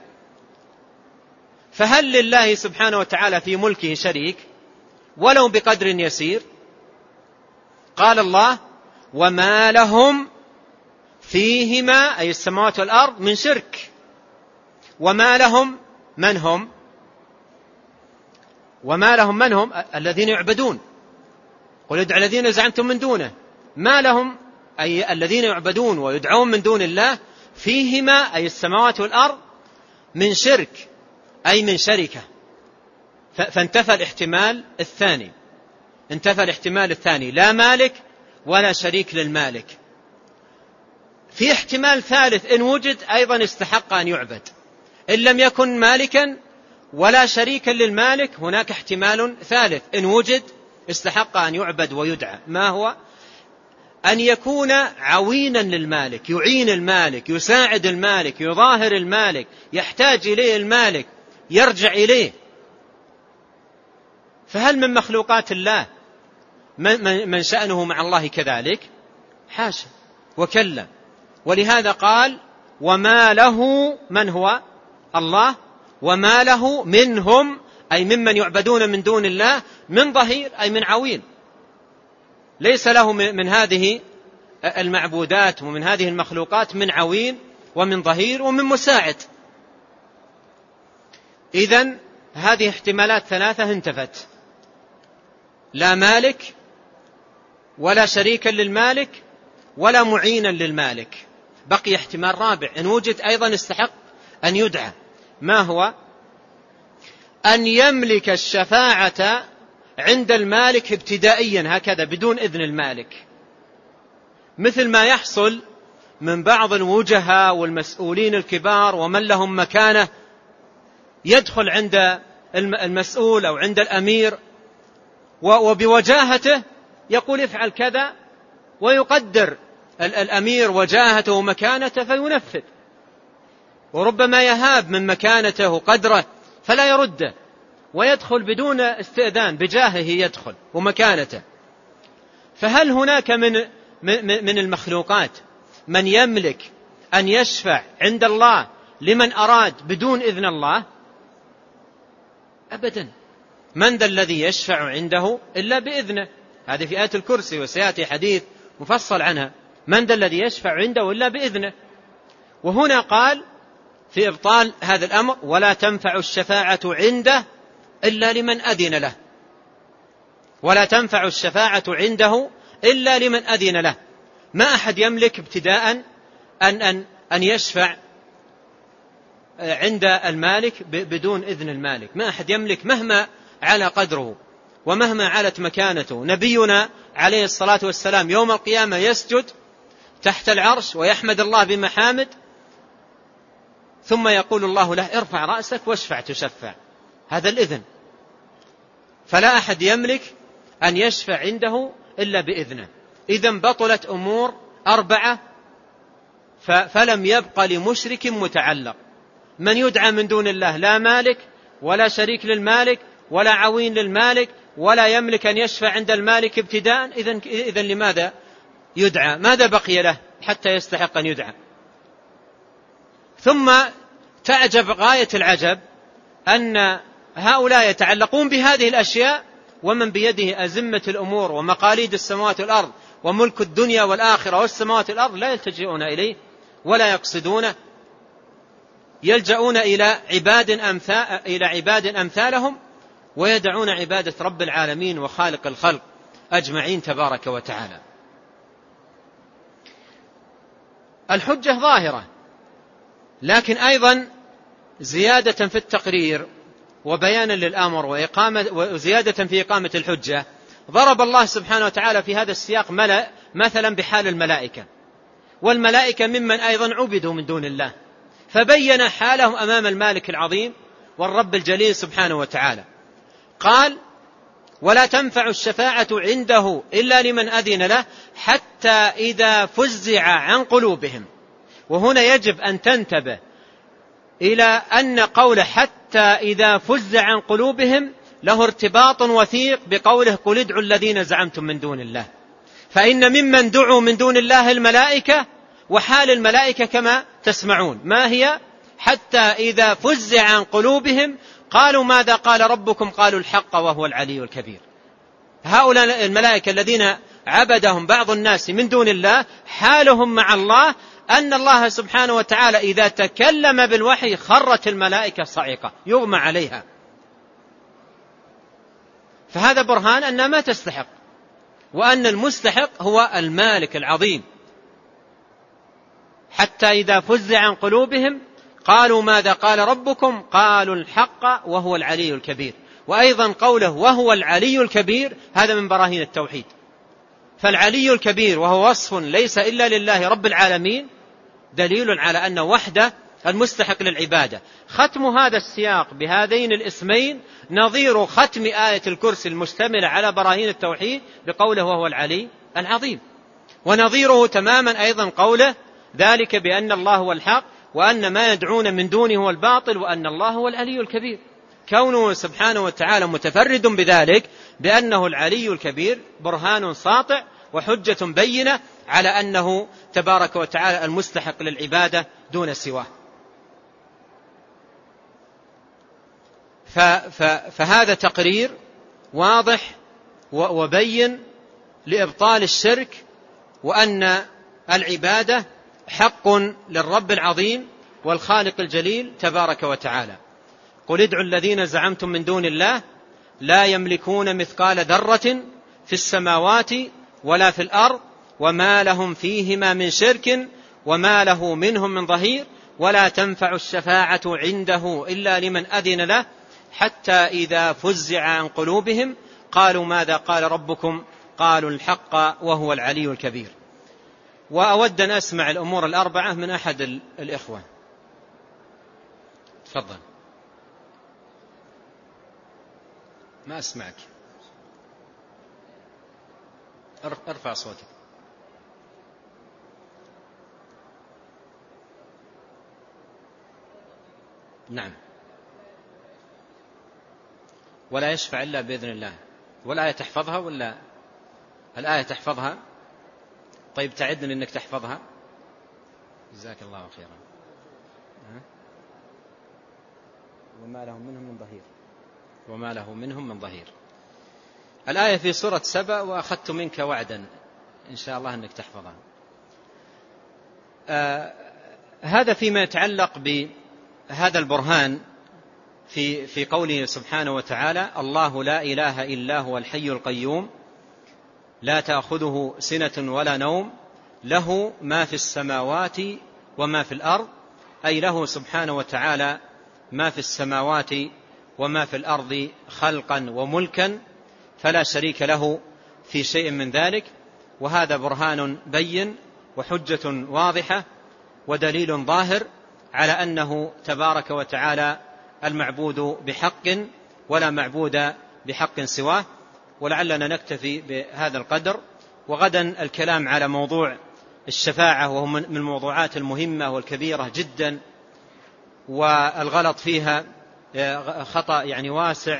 فهل لله سبحانه وتعالى في ملكه شريك ولو بقدر يسير؟ قال الله وما لهم فيهما أي السماوات والأرض من شرك. وما لهم من هم؟ وما لهم من هم؟ الذين يعبدون. قل ادعوا الذين زعمتم من دونه. ما لهم أي الذين يعبدون ويدعون من دون الله فيهما أي السماوات والأرض من شرك أي من شركة. فانتفى الاحتمال الثاني، انتفى الاحتمال الثاني، لا مالك ولا شريك للمالك. في احتمال ثالث إن وجد أيضا استحق أن يعبد. إن لم يكن مالكا ولا شريكا للمالك هناك احتمال ثالث إن وجد استحق أن يعبد ويدعى. ما هو؟ أن يكون عوينا للمالك، يعين المالك، يساعد المالك، يظاهر المالك، يحتاج إليه المالك، يرجع إليه. فهل من مخلوقات الله من شأنه مع الله كذلك؟ حاشا وكلا. ولهذا قال وما له من هو الله وما له منهم أي ممن يعبدون من دون الله من ظهير أي من عوين. ليس له من هذه المعبودات ومن هذه المخلوقات من عوين ومن ظهير ومن مساعد. إذن هذه احتمالات 3 انتفت، لا مالك ولا شريكا للمالك ولا معينا للمالك. بقي احتمال رابع إن وجد أيضا استحق أن يدعى. ما هو؟ أن يملك الشفاعة عند المالك ابتدائيا هكذا بدون إذن المالك، مثل ما يحصل من بعض الوجهاء والمسؤولين الكبار ومن لهم مكانة، يدخل عند المسؤول أو عند الأمير وبوجاهته يقول افعل كذا ويقدر الأمير وجاهته ومكانته فينفذ، وربما يهاب من مكانته وقدره فلا يرده ويدخل بدون استئذان، بجاهه يدخل ومكانته. فهل هناك من المخلوقات من يملك أن يشفع عند الله لمن أراد بدون إذن الله؟ أبدا. من ذا الذي يشفع عنده إلا بإذنه؟ هذه في آية الكرسي، وسيأتي حديث مفصل عنها. من ذا الذي يشفع عنده إلا بإذنه. وهنا قال في إبطال هذا الأمر: ولا تنفع الشفاعة عنده إلا لمن أذن له. ولا تنفع الشفاعة عنده إلا لمن أذن له. ما أحد يملك ابتداء أن يشفع عند المالك بدون إذن المالك. ما أحد يملك مهما على قدره ومهما علت مكانته. نبينا عليه الصلاة والسلام يوم القيامة يسجد تحت العرش ويحمد الله بمحامد، ثم يقول الله له: ارفع رأسك واشفع تشفع. هذا الإذن. فلا أحد يملك أن يشفع عنده إلا بإذنه. إذن بطلت أمور 4 فلم يبق لمشرك متعلق. من يدعى من دون الله لا مالك ولا شريك للمالك ولا عوين للمالك ولا يملك أن يشفع عند المالك ابتداء. إذن لماذا يدعى؟ ماذا بقي له حتى يستحق أن يدعى؟ ثم تعجب غاية العجب أن هؤلاء يتعلقون بهذه الأشياء ومن بيده أزمة الأمور ومقاليد السماوات والأرض وملك الدنيا والآخرة والسماوات والأرض لا يلتجئون إليه ولا يقصدونه، يلجؤون إلى عباد أمثالهم ويدعون عبادة رب العالمين وخالق الخلق أجمعين تبارك وتعالى. الحجة ظاهرة، لكن أيضا زيادة في التقرير وبيانا للأمر وزيادة في إقامة الحجة، ضرب الله سبحانه وتعالى في هذا السياق مثلا بحال الملائكة، والملائكة ممن أيضا عبدوا من دون الله، فبين حالهم أمام المالك العظيم والرب الجليل سبحانه وتعالى. قال: ولا تنفع الشفاعة عنده إلا لمن أذن له حتى إذا فزع عن قلوبهم. وهنا يجب أن تنتبه إلى أن قول حتى إذا فزع عن قلوبهم له ارتباط وثيق بقوله: قل ادعوا الذين زعمتم من دون الله. فإن ممن دعوا من دون الله الملائكة، وحال الملائكة كما تسمعون ما هي: حتى إذا فزع عن قلوبهم قالوا ماذا قال ربكم قالوا الحق وهو العلي الكبير. هؤلاء الملائكة الذين عبدهم بعض الناس من دون الله حالهم مع الله أن الله سبحانه وتعالى إذا تكلم بالوحي خرت الملائكة صعقة يغمى عليها. فهذا برهان أنها ما تستحق، وأن المستحق هو المالك العظيم. حتى إذا فزع عن قلوبهم قالوا ماذا قال ربكم قالوا الحق وهو العلي الكبير. وأيضا قوله وهو العلي الكبير هذا من براهين التوحيد. فالعلي الكبير وهو وصف ليس إلا لله رب العالمين دليل على أنه وحده المستحق للعبادة. ختم هذا السياق بهذين الاسمين نظير ختم آية الكرسي المشتملة على براهين التوحيد بقوله وهو العلي العظيم، ونظيره تماما أيضا قوله ذلك بأن الله هو الحق وأن ما يدعون من دونه هو الباطل وأن الله هو العلي الكبير. كونه سبحانه وتعالى متفرد بذلك بأنه العلي الكبير برهان ساطع وحجة بينة على أنه تبارك وتعالى المستحق للعبادة دون سواه. فهذا تقرير واضح وبين لإبطال الشرك، وأن العبادة حق للرب العظيم والخالق الجليل تبارك وتعالى. قل ادعوا الذين زعمتم من دون الله لا يملكون مثقال ذرة في السماوات ولا في الأرض وما لهم فيهما من شرك وما له منهم من ظهير ولا تنفع الشفاعة عنده إلا لمن أذن له حتى إذا فزع عن قلوبهم قالوا ماذا قال ربكم قالوا الحق وهو العلي الكبير. وأود أن أسمع الأمور الأربعة من أحد الإخوة. تفضل. ما أسمعك، ارفع صوتك. نعم. ولا يشفع إلا بإذن الله. والآية تحفظها ولا الآية تحفظها؟ طيب تعدني أنك تحفظها، جزاك الله خيرا. وما لهم منهم من ظهير، وما له منهم من ظهير. الآية في سورة سبأ: وأخذت منك وعدا، إن شاء الله أنك تحفظها. هذا فيما يتعلق بهذا البرهان في قوله سبحانه وتعالى: الله لا إله إلا هو الحي القيوم لا تأخذه سنة ولا نوم له ما في السماوات وما في الأرض، أي له سبحانه وتعالى ما في السماوات وما في الأرض خلقا وملكا، فلا شريك له في شيء من ذلك. وهذا برهان بين وحجة واضحة ودليل ظاهر على أنه تبارك وتعالى المعبود بحق ولا معبود بحق سواه. ولعلنا نكتفي بهذا القدر، وغدا الكلام على موضوع الشفاعة، وهو من الموضوعات المهمة والكبيرة جدا، والغلط فيها خطأ يعني واسع،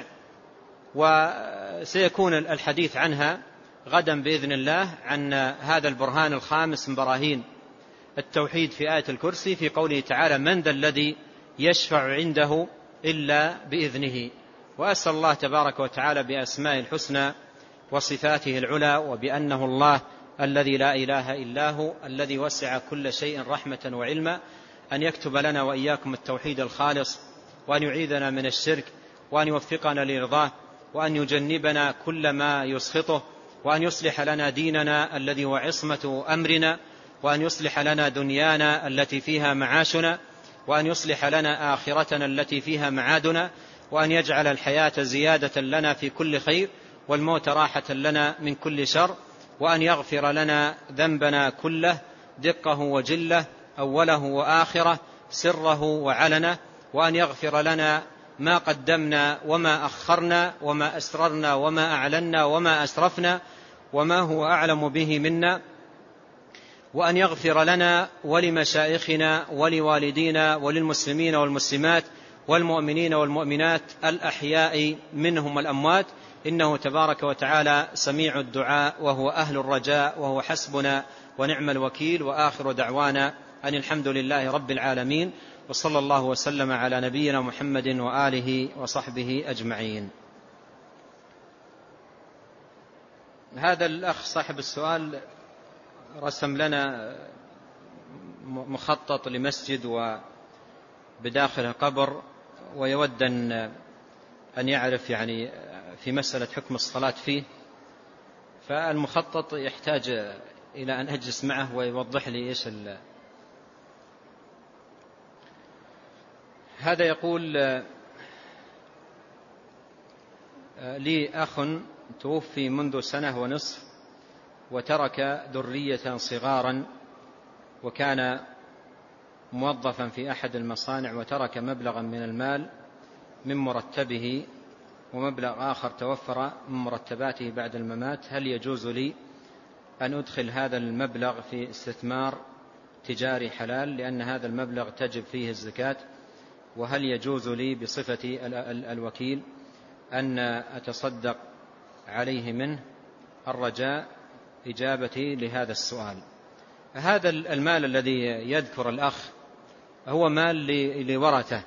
وسيكون الحديث عنها غدا بإذن الله، عن هذا البرهان الخامس من براهين التوحيد في آية الكرسي، في قوله تعالى: من ذا الذي يشفع عنده إلا بإذنه. وأسأل الله تبارك وتعالى بأسمائه الحسنى وصفاته العلى، وبأنه الله الذي لا إله إلا هو الذي وسع كل شيء رحمة وعلما، أن يكتب لنا وإياكم التوحيد الخالص، وأن يعيذنا من الشرك، وأن يوفقنا لرضاه، وأن يجنبنا كل ما يسخطه، وأن يصلح لنا ديننا الذي هو عصمة أمرنا، وأن يصلح لنا دنيانا التي فيها معاشنا، وأن يصلح لنا آخرتنا التي فيها معادنا، وأن يجعل الحياة زيادة لنا في كل خير، والموت راحة لنا من كل شر، وأن يغفر لنا ذنبنا كله دقه وجله، أوله وآخره، سره وعلنه، وأن يغفر لنا ما قدمنا وما أخرنا، وما أسررنا وما أعلنا وما أسرفنا، وما هو أعلم به منا، وأن يغفر لنا ولمشائخنا ولوالدينا وللمسلمين والمسلمات والمؤمنين والمؤمنات الأحياء منهم والأموات، إنه تبارك وتعالى سميع الدعاء، وهو أهل الرجاء، وهو حسبنا ونعم الوكيل. وآخر دعوانا أن الحمد لله رب العالمين، وصلى الله وسلم على نبينا محمد وآله وصحبه أجمعين. هذا الأخ صاحب السؤال رسم لنا مخطط لمسجد وبداخله قبر، ويود أن يعرف يعني في مسألة حكم الصلاة فيه. فالمخطط يحتاج إلى أن أجلس معه ويوضح لي إيش هذا. يقول: لي أخ توفي منذ 1.5 سنة، وترك ذرية صغارا، وكان موظفا في أحد المصانع، وترك مبلغا من المال من مرتبه، ومبلغ آخر توفر من مرتباته بعد الممات. هل يجوز لي أن أدخل هذا المبلغ في استثمار تجاري حلال، لأن هذا المبلغ تجب فيه الزكاة؟ وهل يجوز لي بصفتي الوكيل أن أتصدق عليه منه؟ الرجاء إجابتي لهذا السؤال. هذا المال الذي يذكر الأخ هو مال لورثة،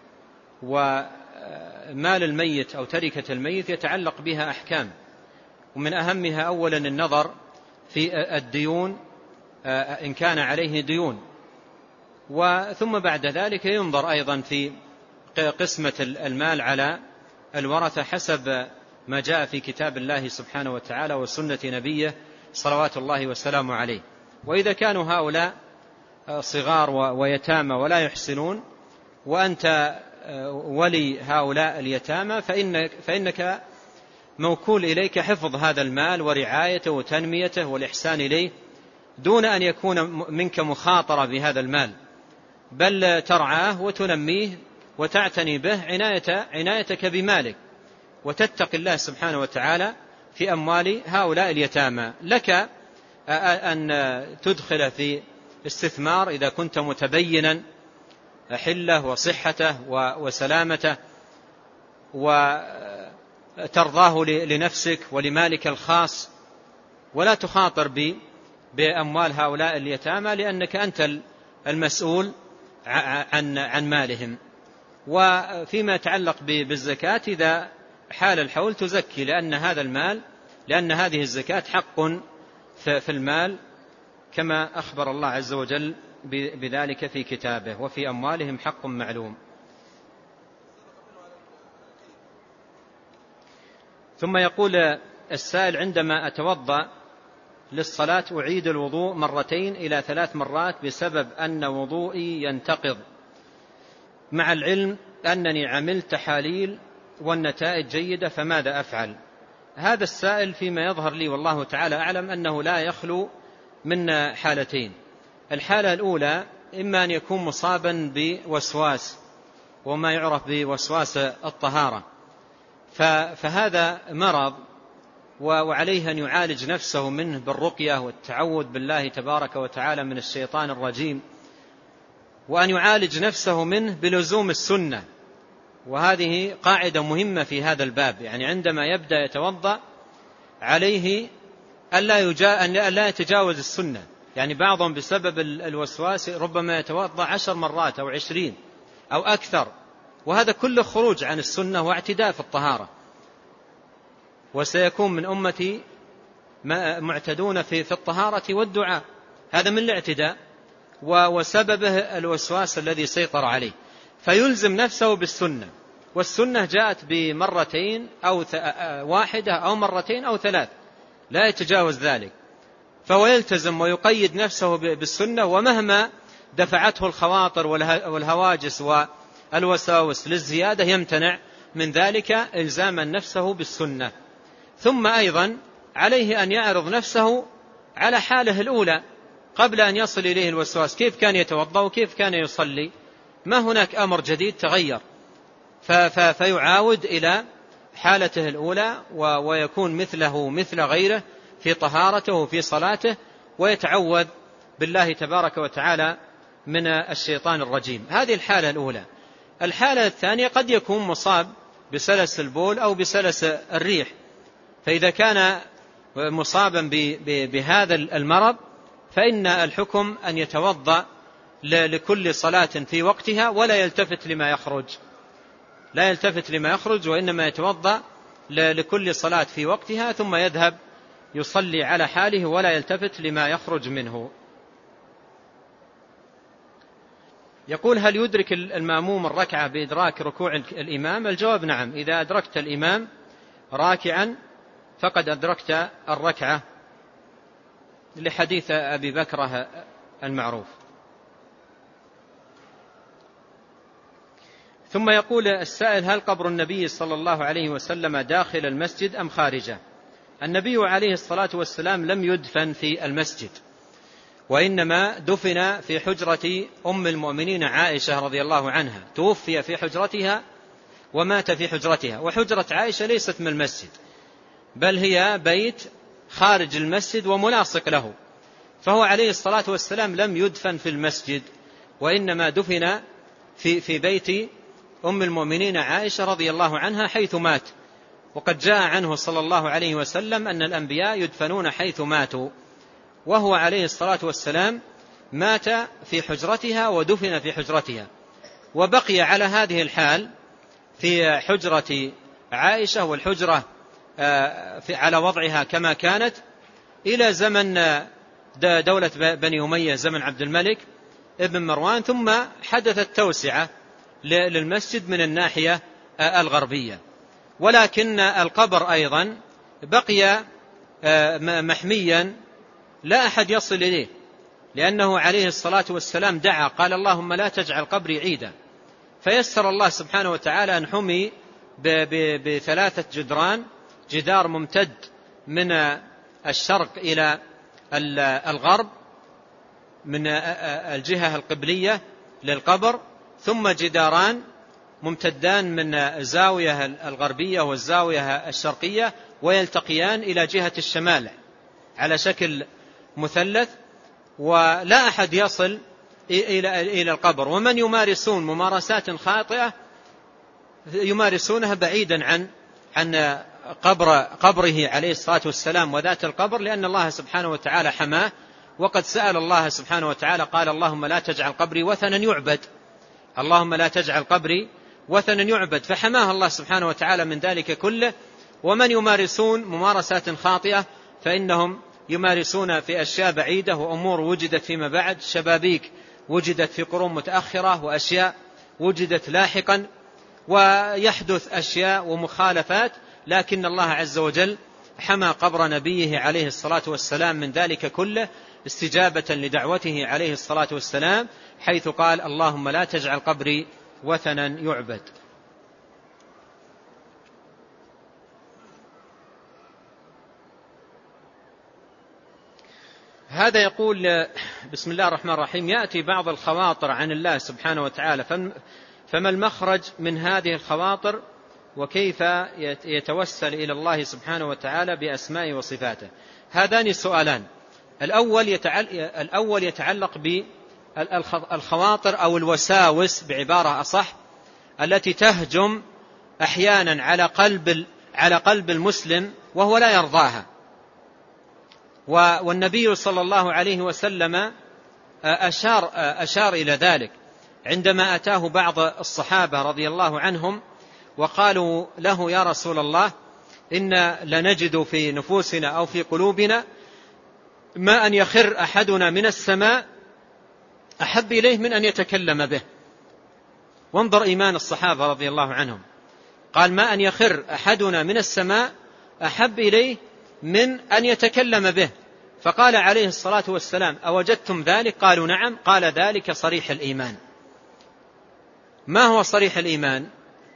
ومال الميت أو تركة الميت يتعلق بها أحكام، ومن أهمها أولا النظر في الديون إن كان عليه ديون، وثم بعد ذلك ينظر أيضا في قسمة المال على الورثة حسب ما جاء في كتاب الله سبحانه وتعالى وسنة نبيه صلوات الله وسلامه عليه. وإذا كانوا هؤلاء صغار ويتامى ولا يحسنون، وأنت ولي هؤلاء اليتامى، فإنك موكول إليك حفظ هذا المال ورعايته وتنميته والإحسان إليه، دون أن يكون منك مخاطرة بهذا المال، بل ترعاه وتنميه وتعتني به عنايتك بمالك، وتتقي الله سبحانه وتعالى في أموال هؤلاء اليتامى. لك أن تدخل في استثمار إذا كنت متبينا حله وصحته وسلامته، وترضاه لنفسك ولمالك الخاص، ولا تخاطر بأموال هؤلاء اليتامى، لأنك أنت المسؤول عن مالهم. وفيما يتعلق بالزكاة إذا حال الحول تزكي، لأن هذه الزكاة حق في المال، كما أخبر الله عز وجل بذلك في كتابه: وفي أموالهم حق معلوم. ثم يقول السائل: عندما أتوضأ للصلاة أعيد الوضوء 2 إلى 3 مرات بسبب أن وضوئي ينتقض، مع العلم أنني عملت تحاليل والنتائج جيدة، فماذا أفعل؟ هذا السائل فيما يظهر لي والله تعالى أعلم أنه لا يخلو من حالتين. الحالة الأولى إما أن يكون مصابا بوسواس، وما يعرف بوسواس الطهارة، فهذا مرض، وعليه أن يعالج نفسه منه بالرقية والتعوذ بالله تبارك وتعالى من الشيطان الرجيم، وأن يعالج نفسه منه بلزوم السنة. وهذه قاعدة مهمة في هذا الباب، يعني عندما يبدأ يتوضأ عليه أن لا يتجاوز السنة. يعني بعضهم بسبب الوسواس ربما يتوضأ 10 مرات أو 20 أو أكثر، وهذا كله خروج عن السنة واعتداء في الطهارة. وسيكون من أمتي معتدون في الطهارة والدعاء، هذا من الاعتداء وسببه الوسواس الذي سيطر عليه، فيلزم نفسه بالسنة. والسنة جاءت بمرتين أو 1 أو 2 أو 3، لا يتجاوز ذلك، فهو يلتزم ويقيد نفسه بالسنة، ومهما دفعته الخواطر والهواجس والوساوس للزيادة يمتنع من ذلك إلزاما نفسه بالسنة. ثم أيضا عليه أن يعرض نفسه على حاله الأولى قبل أن يصل إليه الوسواس، كيف كان يتوضأ وكيف كان يصلي، ما هناك أمر جديد تغير، فيعاود إلى حالته الأولى ويكون مثله مثل غيره في طهارته وفي صلاته، ويتعوذ بالله تبارك وتعالى من الشيطان الرجيم. هذه الحالة الأولى. الحالة الثانية قد يكون مصاب بسلس البول أو بسلس الريح، فإذا كان مصابا بهذا المرض فإن الحكم أن يتوضأ لكل صلاة في وقتها، ولا يلتفت لما يخرج، وإنما يتوضأ لكل صلاة في وقتها، ثم يذهب يصلي على حاله ولا يلتفت لما يخرج منه. يقول: هل يدرك المأموم الركعة بإدراك ركوع الإمام؟ الجواب: نعم، إذا أدركت الإمام راكعا فقد أدركت الركعة، لحديث أبي بكرة المعروف. ثم يقول السائل: هل قبر النبي صلى الله عليه وسلم داخل المسجد أم خارجه؟ النبي عليه الصلاة والسلام لم يدفن في المسجد، وإنما دفن في حجرة أم المؤمنين عائشة رضي الله عنها، توفي في حجرتها ومات في حجرتها. وحجرة عائشة ليست من المسجد، بل هي بيت خارج المسجد وملاصق له، فهو عليه الصلاة والسلام لم يدفن في المسجد، وإنما دفن في بيت أم المؤمنين عائشة رضي الله عنها حيث مات. وقد جاء عنه صلى الله عليه وسلم أن الأنبياء يدفنون حيث ماتوا، وهو عليه الصلاة والسلام مات في حجرتها ودفن في حجرتها، وبقي على هذه الحال في حجرة عائشة، والحجرة على وضعها كما كانت إلى زمن دولة بني أمية، زمن عبد الملك ابن مروان، ثم حدثت توسعة للمسجد من الناحية الغربية. ولكن القبر أيضا بقي محميا لا أحد يصل إليه، لأنه عليه الصلاة والسلام دعا قال: اللهم لا تجعل قبري عيدا، فيسر الله سبحانه وتعالى أن حمي ب3 جدران، جدار ممتد من الشرق إلى الغرب من الجهة القبلية للقبر، ثم جداران ممتدان من الزاوية الغربية والزاوية الشرقية، ويلتقيان إلى جهة الشمال على شكل مثلث، ولا أحد يصل إلى القبر، ومن يمارسون ممارسات خاطئة يمارسونها بعيدا عن قبره عليه الصلاة والسلام وذات القبر، لأن الله سبحانه وتعالى حماه، وقد سأل الله سبحانه وتعالى قال اللهم لا تجعل قبري وثنا يعبد، اللهم لا تجعل قبري وثنا يعبد، فحماه الله سبحانه وتعالى من ذلك كله. ومن يمارسون ممارسات خاطئة فإنهم يمارسون في أشياء بعيدة وأمور وجدت فيما بعد، شبابيك وجدت في قرون متأخرة وأشياء وجدت لاحقا، ويحدث أشياء ومخالفات، لكن الله عز وجل حمى قبر نبيه عليه الصلاة والسلام من ذلك كله استجابة لدعوته عليه الصلاة والسلام، حيث قال اللهم لا تجعل قبري وثنا يعبد. هذا يقول بسم الله الرحمن الرحيم: يأتي بعض الخواطر عن الله سبحانه وتعالى، فما المخرج من هذه الخواطر، وكيف يتوسل إلى الله سبحانه وتعالى بأسمائه وصفاته؟ هذان سؤالان. الأول يتعلق بالخواطر أو الوساوس بعبارة أصح، التي تهجم أحيانا على قلب المسلم وهو لا يرضاها. والنبي صلى الله عليه وسلم أشار إلى ذلك عندما أتاه بعض الصحابة رضي الله عنهم وقالوا له: يا رسول الله، إن لنجد في نفوسنا أو في قلوبنا ما أن يخر أحدنا من السماء أحب إليه من أن يتكلم به. وانظر إيمان الصحابة رضي الله عنهم، قال: ما أن يخر أحدنا من السماء أحب إليه من أن يتكلم به. فقال عليه الصلاة والسلام: أوجدتم ذلك؟ قالوا: نعم. قال: ذلك صريح الإيمان. ما هو صريح الإيمان؟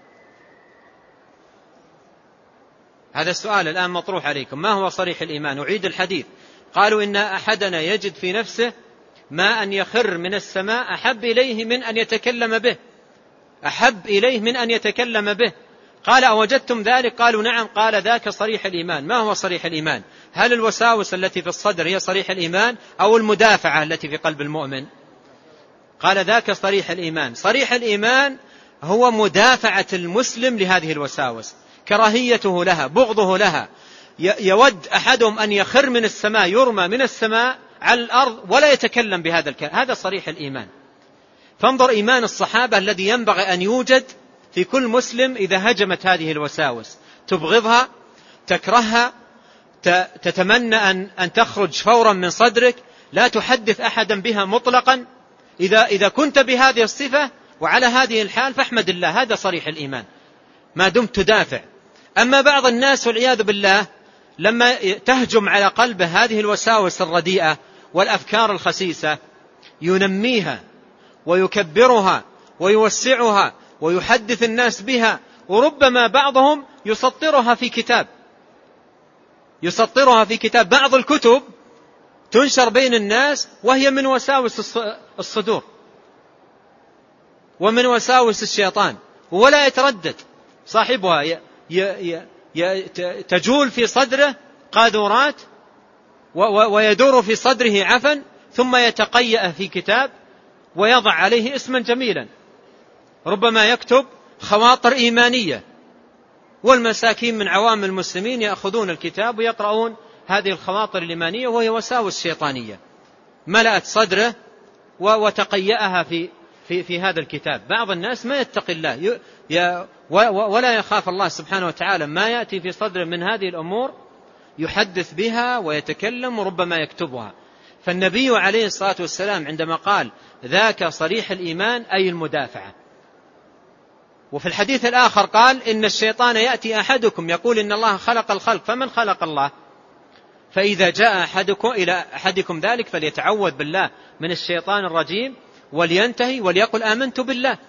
هذا السؤال الآن مطروح عليكم. ما هو صريح الإيمان؟ أعيد الحديث. قالوا: إن أحدنا يجد في نفسه ما أن يخر من السماء أحب إليه من أن يتكلم به، أحب إليه من أن يتكلم به. قال: أوجدتم ذلك؟ قالوا: نعم. قال: ذاك صريح الإيمان. ما هو صريح الإيمان؟ هل الوساوس التي في الصدر هي صريح الإيمان أو المدافعة التي في قلب المؤمن؟ قال: ذاك صريح الإيمان. صريح الإيمان هو مدافعة المسلم لهذه الوساوس، كراهيته لها، بغضه لها. يود أحدهم أن يخر من السماء، يرمى من السماء على الأرض ولا يتكلم بهذا الكلام. هذا صريح الإيمان. فانظر إيمان الصحابة الذي ينبغي أن يوجد في كل مسلم إذا هجمت هذه الوساوس، تبغضها، تكرهها، تتمنى أن تخرج فورا من صدرك، لا تحدث أحدا بها مطلقا. إذا كنت بهذه الصفة وعلى هذه الحال فاحمد الله، هذا صريح الإيمان ما دمت تدافع. أما بعض الناس والعياذ بالله لما تهجم على قلبه هذه الوساوس الرديئة والأفكار الخسيسة ينميها ويكبرها ويوسعها ويحدث الناس بها، وربما بعضهم يسطرها في كتاب. بعض الكتب تنشر بين الناس وهي من وساوس الصدور ومن وساوس الشيطان، ولا يتردد صاحبها، تجول في صدره قاذورات ويدور في صدره عفن، ثم يتقيأ في كتاب ويضع عليه اسما جميلا، ربما يكتب خواطر إيمانية، والمساكين من عوام المسلمين يأخذون الكتاب ويقرؤون هذه الخواطر الإيمانية وهي وساوس شيطانية ملأت صدره وتقيأها في هذا الكتاب. بعض الناس ما يتقي الله ولا يخاف الله سبحانه وتعالى، ما يأتي في صدره من هذه الأمور يحدث بها ويتكلم وربما يكتبها. فالنبي عليه الصلاة والسلام عندما قال ذاك صريح الإيمان أي المدافعة. وفي الحديث الآخر قال إن الشيطان يأتي أحدكم يقول إن الله خلق الخلق، فمن خلق الله؟ فإذا جاء إلى أحدكم ذلك فليتعوذ بالله من الشيطان الرجيم ولينتهي وليقل آمنت بالله.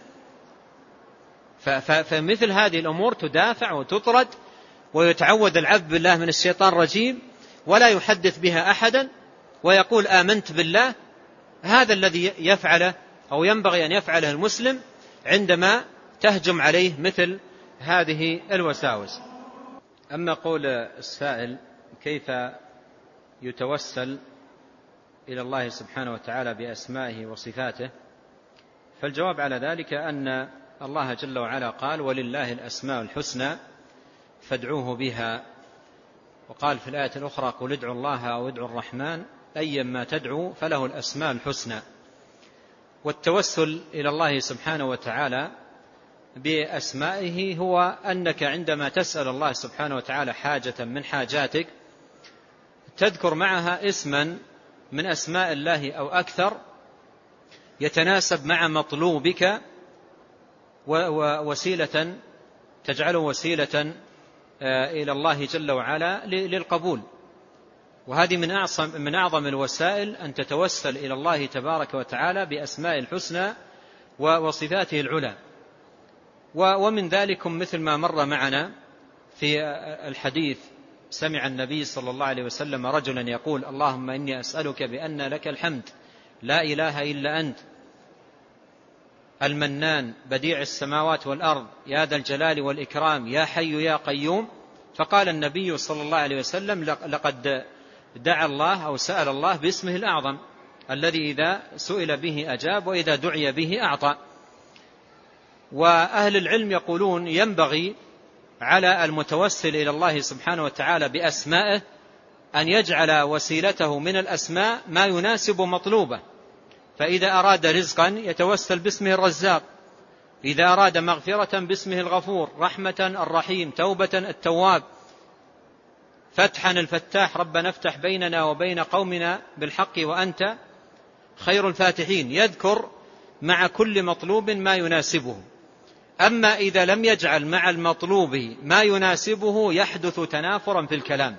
فمثل هذه الأمور تدافع وتطرد، ويتعوذ العبد بالله من الشيطان الرجيم ولا يحدث بها أحدا ويقول آمنت بالله. هذا الذي يفعله أو ينبغي أن يفعله المسلم عندما تهجم عليه مثل هذه الوساوس. أما قول السائل كيف يتوسل إلى الله سبحانه وتعالى بأسمائه وصفاته؟ فالجواب على ذلك أن الله جل وعلا قال: ولله الأسماء الحسنى فادعوه بها. وقال في الآية الأخرى: قل ادعوا الله أو ادعوا الرحمن أيما تدعوا فله الأسماء الحسنى. والتوسل إلى الله سبحانه وتعالى بأسمائه هو أنك عندما تسأل الله سبحانه وتعالى حاجة من حاجاتك تذكر معها اسما من أسماء الله أو أكثر يتناسب مع مطلوبك، ووسيلة تجعله وسيلة إلى الله جل وعلا للقبول. وهذه من أعظم الوسائل أن تتوسل إلى الله تبارك وتعالى بأسماء الحسنى وصفاته العلى. ومن ذلكم مثل ما مر معنا في الحديث: سمع النبي صلى الله عليه وسلم رجلا يقول: اللهم إني أسألك بأن لك الحمد لا إله إلا أنت المنان بديع السماوات والأرض يا ذا الجلال والإكرام يا حي يا قيوم. فقال النبي صلى الله عليه وسلم: لقد دعا الله أو سأل الله باسمه الأعظم الذي إذا سئل به أجاب وإذا دعي به أعطى. وأهل العلم يقولون: ينبغي على المتوسل إلى الله سبحانه وتعالى بأسمائه أن يجعل وسيلته من الأسماء ما يناسب مطلوبه. فإذا أراد رزقا يتوسل باسمه الرزاق، إذا أراد مغفرة باسمه الغفور، رحمة الرحيم، توبة التواب، فتحا الفتاح، ربنا افتح بيننا وبين قومنا بالحق وأنت خير الفاتحين. يذكر مع كل مطلوب ما يناسبه. أما إذا لم يجعل مع المطلوب ما يناسبه يحدث تنافرا في الكلام،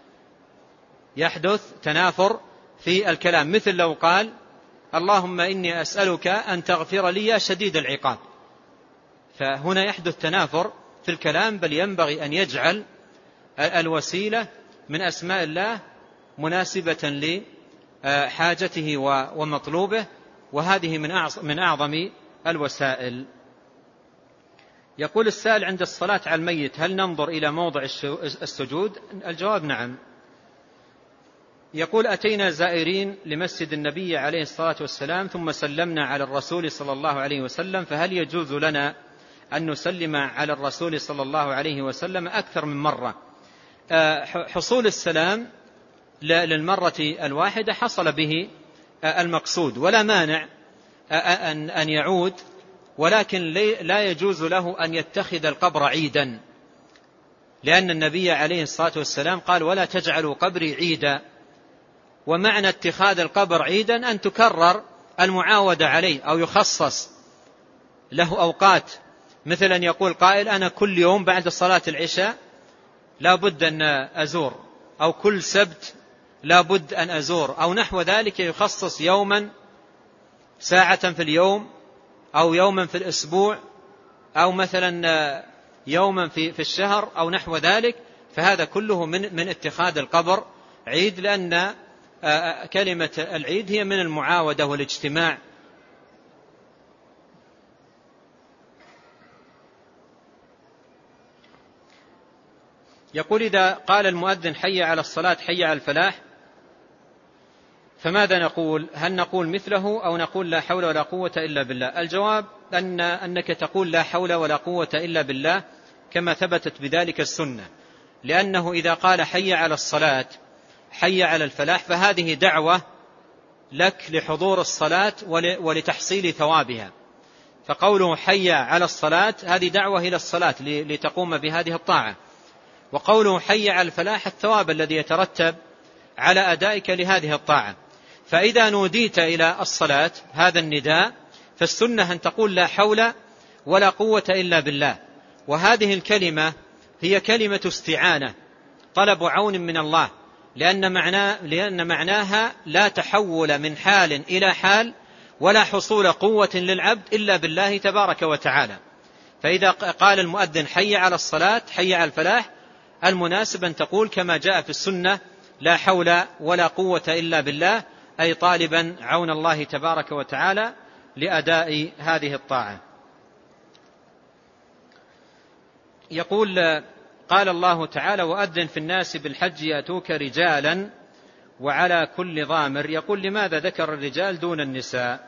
يحدث تنافر في الكلام. مثل لو قال: اللهم إني أسألك أن تغفر لي يا شديد العقاب، فهنا يحدث تنافر في الكلام. بل ينبغي أن يجعل الوسيلة من أسماء الله مناسبة لحاجته ومطلوبه، وهذه من أعظم الوسائل. يقول السائل: عند الصلاة على الميت هل ننظر إلى موضع السجود؟ الجواب: نعم. يقول: أتينا زائرين لمسجد النبي عليه الصلاة والسلام ثم سلمنا على الرسول صلى الله عليه وسلم، فهل يجوز لنا أن نسلم على الرسول صلى الله عليه وسلم أكثر من مرة؟ حصول السلام للمرة الواحدة حصل به المقصود، ولا مانع أن يعود، ولكن لا يجوز له أن يتخذ القبر عيدا، لأن النبي عليه الصلاة والسلام قال: ولا تجعلوا قبري عيدا. ومعنى اتخاذ القبر عيدا أن تكرر المعاودة عليه أو يخصص له أوقات، مثل أن يقول قائل: أنا كل يوم بعد صلاة العشاء لا بد أن أزور، أو كل سبت لا بد أن أزور، أو نحو ذلك. يخصص يوما، ساعة في اليوم، أو يوما في الأسبوع، أو مثلا يوما في الشهر، أو نحو ذلك. فهذا كله من اتخاذ القبر عيد، لأن كلمة العيد هي من المعاودة والاجتماع. يقول: إذا قال المؤذن حي على الصلاة حي على الفلاح فماذا نقول؟ هل نقول مثله أو نقول لا حول ولا قوة إلا بالله؟ الجواب أنك تقول لا حول ولا قوة إلا بالله كما ثبتت بذلك السنة، لأنه إذا قال حي على الصلاة حي على الفلاح فهذه دعوة لك لحضور الصلاة ولتحصيل ثوابها. فقوله حي على الصلاة هذه دعوة إلى الصلاة لتقوم بهذه الطاعة، وقوله حي على الفلاح الثواب الذي يترتب على أدائك لهذه الطاعة. فإذا نوديت إلى الصلاة هذا النداء فالسنة أن تقول لا حول ولا قوة إلا بالله. وهذه الكلمة هي كلمة استعانة، طلب عون من الله، لأن معناها لا تحول من حال إلى حال ولا حصول قوة للعبد إلا بالله تبارك وتعالى. فإذا قال المؤذن حي على الصلاة حي على الفلاح المناسب أن تقول كما جاء في السنة لا حول ولا قوة إلا بالله، أي طالبا عون الله تبارك وتعالى لأداء هذه الطاعة. يقول: قال الله تعالى: وأذن في الناس بالحج يأتوك رجالا وعلى كل ضامر. يقول لماذا ذكر الرجال دون النساء؟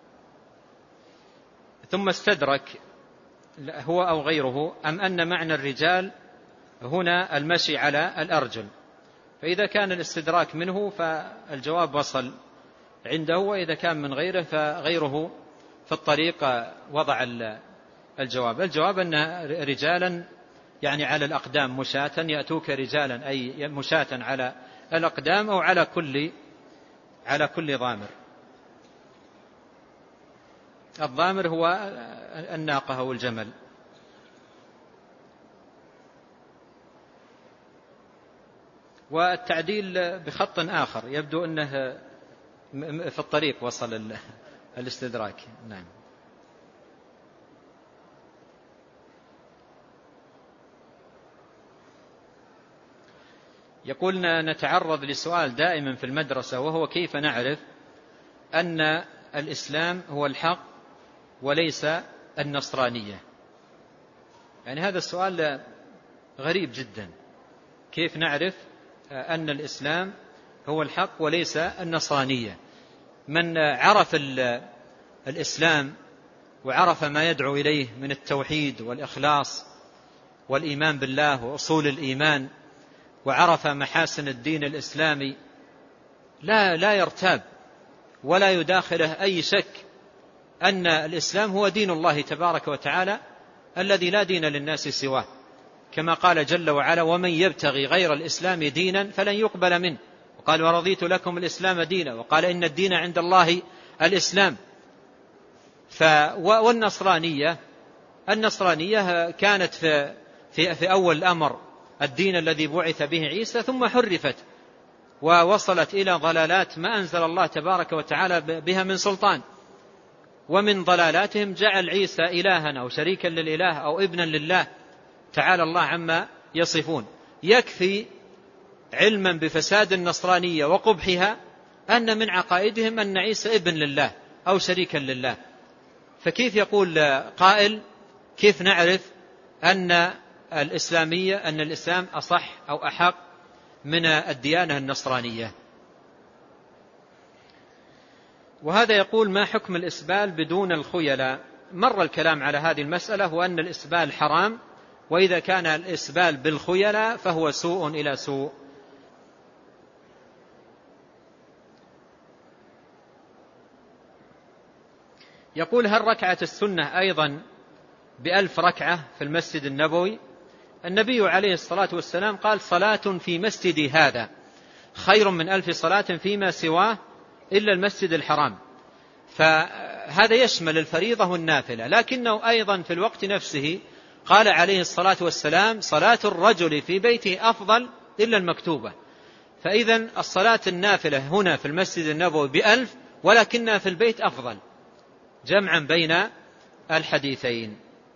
ثم استدرك هو أو غيره أم أن معنى الرجال هنا المشي على الأرجل، فإذا كان الاستدراك منه فالجواب وصل عنده، وإذا كان من غيره فغيره في الطريق وضع الجواب أن رجالا يعني على الأقدام مشاة، يأتوك رجالا أي مشاة على الأقدام أو على كل ضامر. الضامر هو الناقة أو الجمل. والتعديل بخط آخر يبدو أنه في الطريق وصل الاستدراك. نعم. يقول نتعرض لسؤال دائما في المدرسة، وهو كيف نعرف أن الإسلام هو الحق وليس النصرانية؟ يعني هذا السؤال غريب جدا، كيف نعرف أن الإسلام هو الحق وليس النصرانية؟ من عرف الإسلام وعرف ما يدعو إليه من التوحيد والإخلاص والإيمان بالله وأصول الإيمان، وعرف محاسن الدين الإسلامي، لا يرتاب ولا يداخله أي شك أن الإسلام هو دين الله تبارك وتعالى الذي لا دين للناس سواه، كما قال جل وعلا: ومن يبتغي غير الإسلام دينا فلن يقبل منه، وقال: ورضيت لكم الإسلام دينا، وقال: إن الدين عند الله الإسلام. والنصرانية كانت في أول الأمر الدين الذي بعث به عيسى، ثم حرفت ووصلت إلى ضلالات ما أنزل الله تبارك وتعالى بها من سلطان. ومن ضلالاتهم جعل عيسى إلها أو شريكا للإله أو ابنا لله، تعالى الله عما يصفون. يكفي علما بفساد النصرانية وقبحها أن من عقائدهم أن عيسى ابن لله أو شريكا لله. فكيف يقول قائل كيف نعرف أن الإسلام أصح أو أحق من الديانة النصرانية؟ وهذا يقول: ما حكم الإسبال بدون الخيلاء؟ مر الكلام على هذه المسألة، وأن الإسبال حرام، وإذا كان الإسبال بالخيلاء فهو سوء إلى سوء. يقول: هل ركعة السنة أيضا ب1000 ركعة في المسجد النبوي؟ النبي عليه الصلاة والسلام قال: صلاة في مسجدي هذا خير من 1000 صلاة فيما سواه إلا المسجد الحرام. فهذا يشمل الفريضة والنافلة، لكنه أيضا في الوقت نفسه قال عليه الصلاة والسلام: صلاة الرجل في بيته أفضل إلا المكتوبة. فإذن الصلاة النافلة هنا في المسجد النبوي ب1000، ولكنها في البيت أفضل، جمعا بين الحديثين.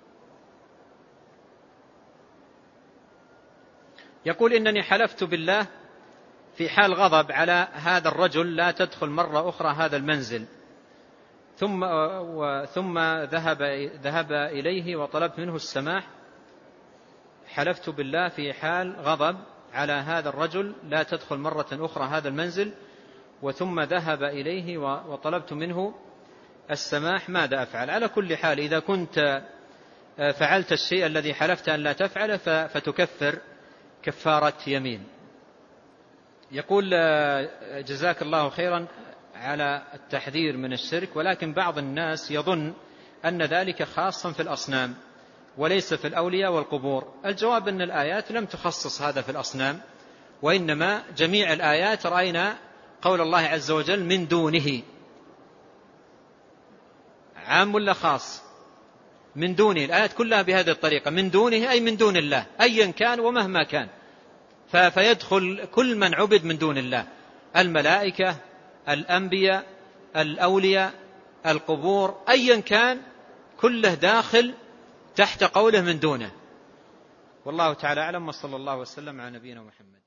يقول: إنني حلفت بالله في حال غضب على هذا الرجل لا تدخل مرة أخرى هذا المنزل، ثم ذهب إليه وطلبت منه السماح. حلفت بالله في حال غضب على هذا الرجل لا تدخل مرة أخرى هذا المنزل، وثم ذهب إليه وطلبت منه السماح، ماذا أفعل؟ على كل حال إذا كنت فعلت الشيء الذي حلفت أن لا تفعله فتكفر كفارة يمين. يقول: جزاك الله خيرا على التحذير من الشرك، ولكن بعض الناس يظن أن ذلك خاصا في الأصنام وليس في الأولياء والقبور. الجواب أن الآيات لم تخصص هذا في الأصنام، وإنما جميع الآيات رأينا قول الله عز وجل من دونه، عام ولا خاص؟ من دونه، الآيات كلها بهذه الطريقة، من دونه أي من دون الله أيا كان ومهما كان، فيدخل كل من عبد من دون الله، الملائكة، الأنبياء، الأولياء، القبور، أيا كان كله داخل تحت قوله من دونه. والله تعالى أعلم، وصلى الله وسلم على نبينا محمد.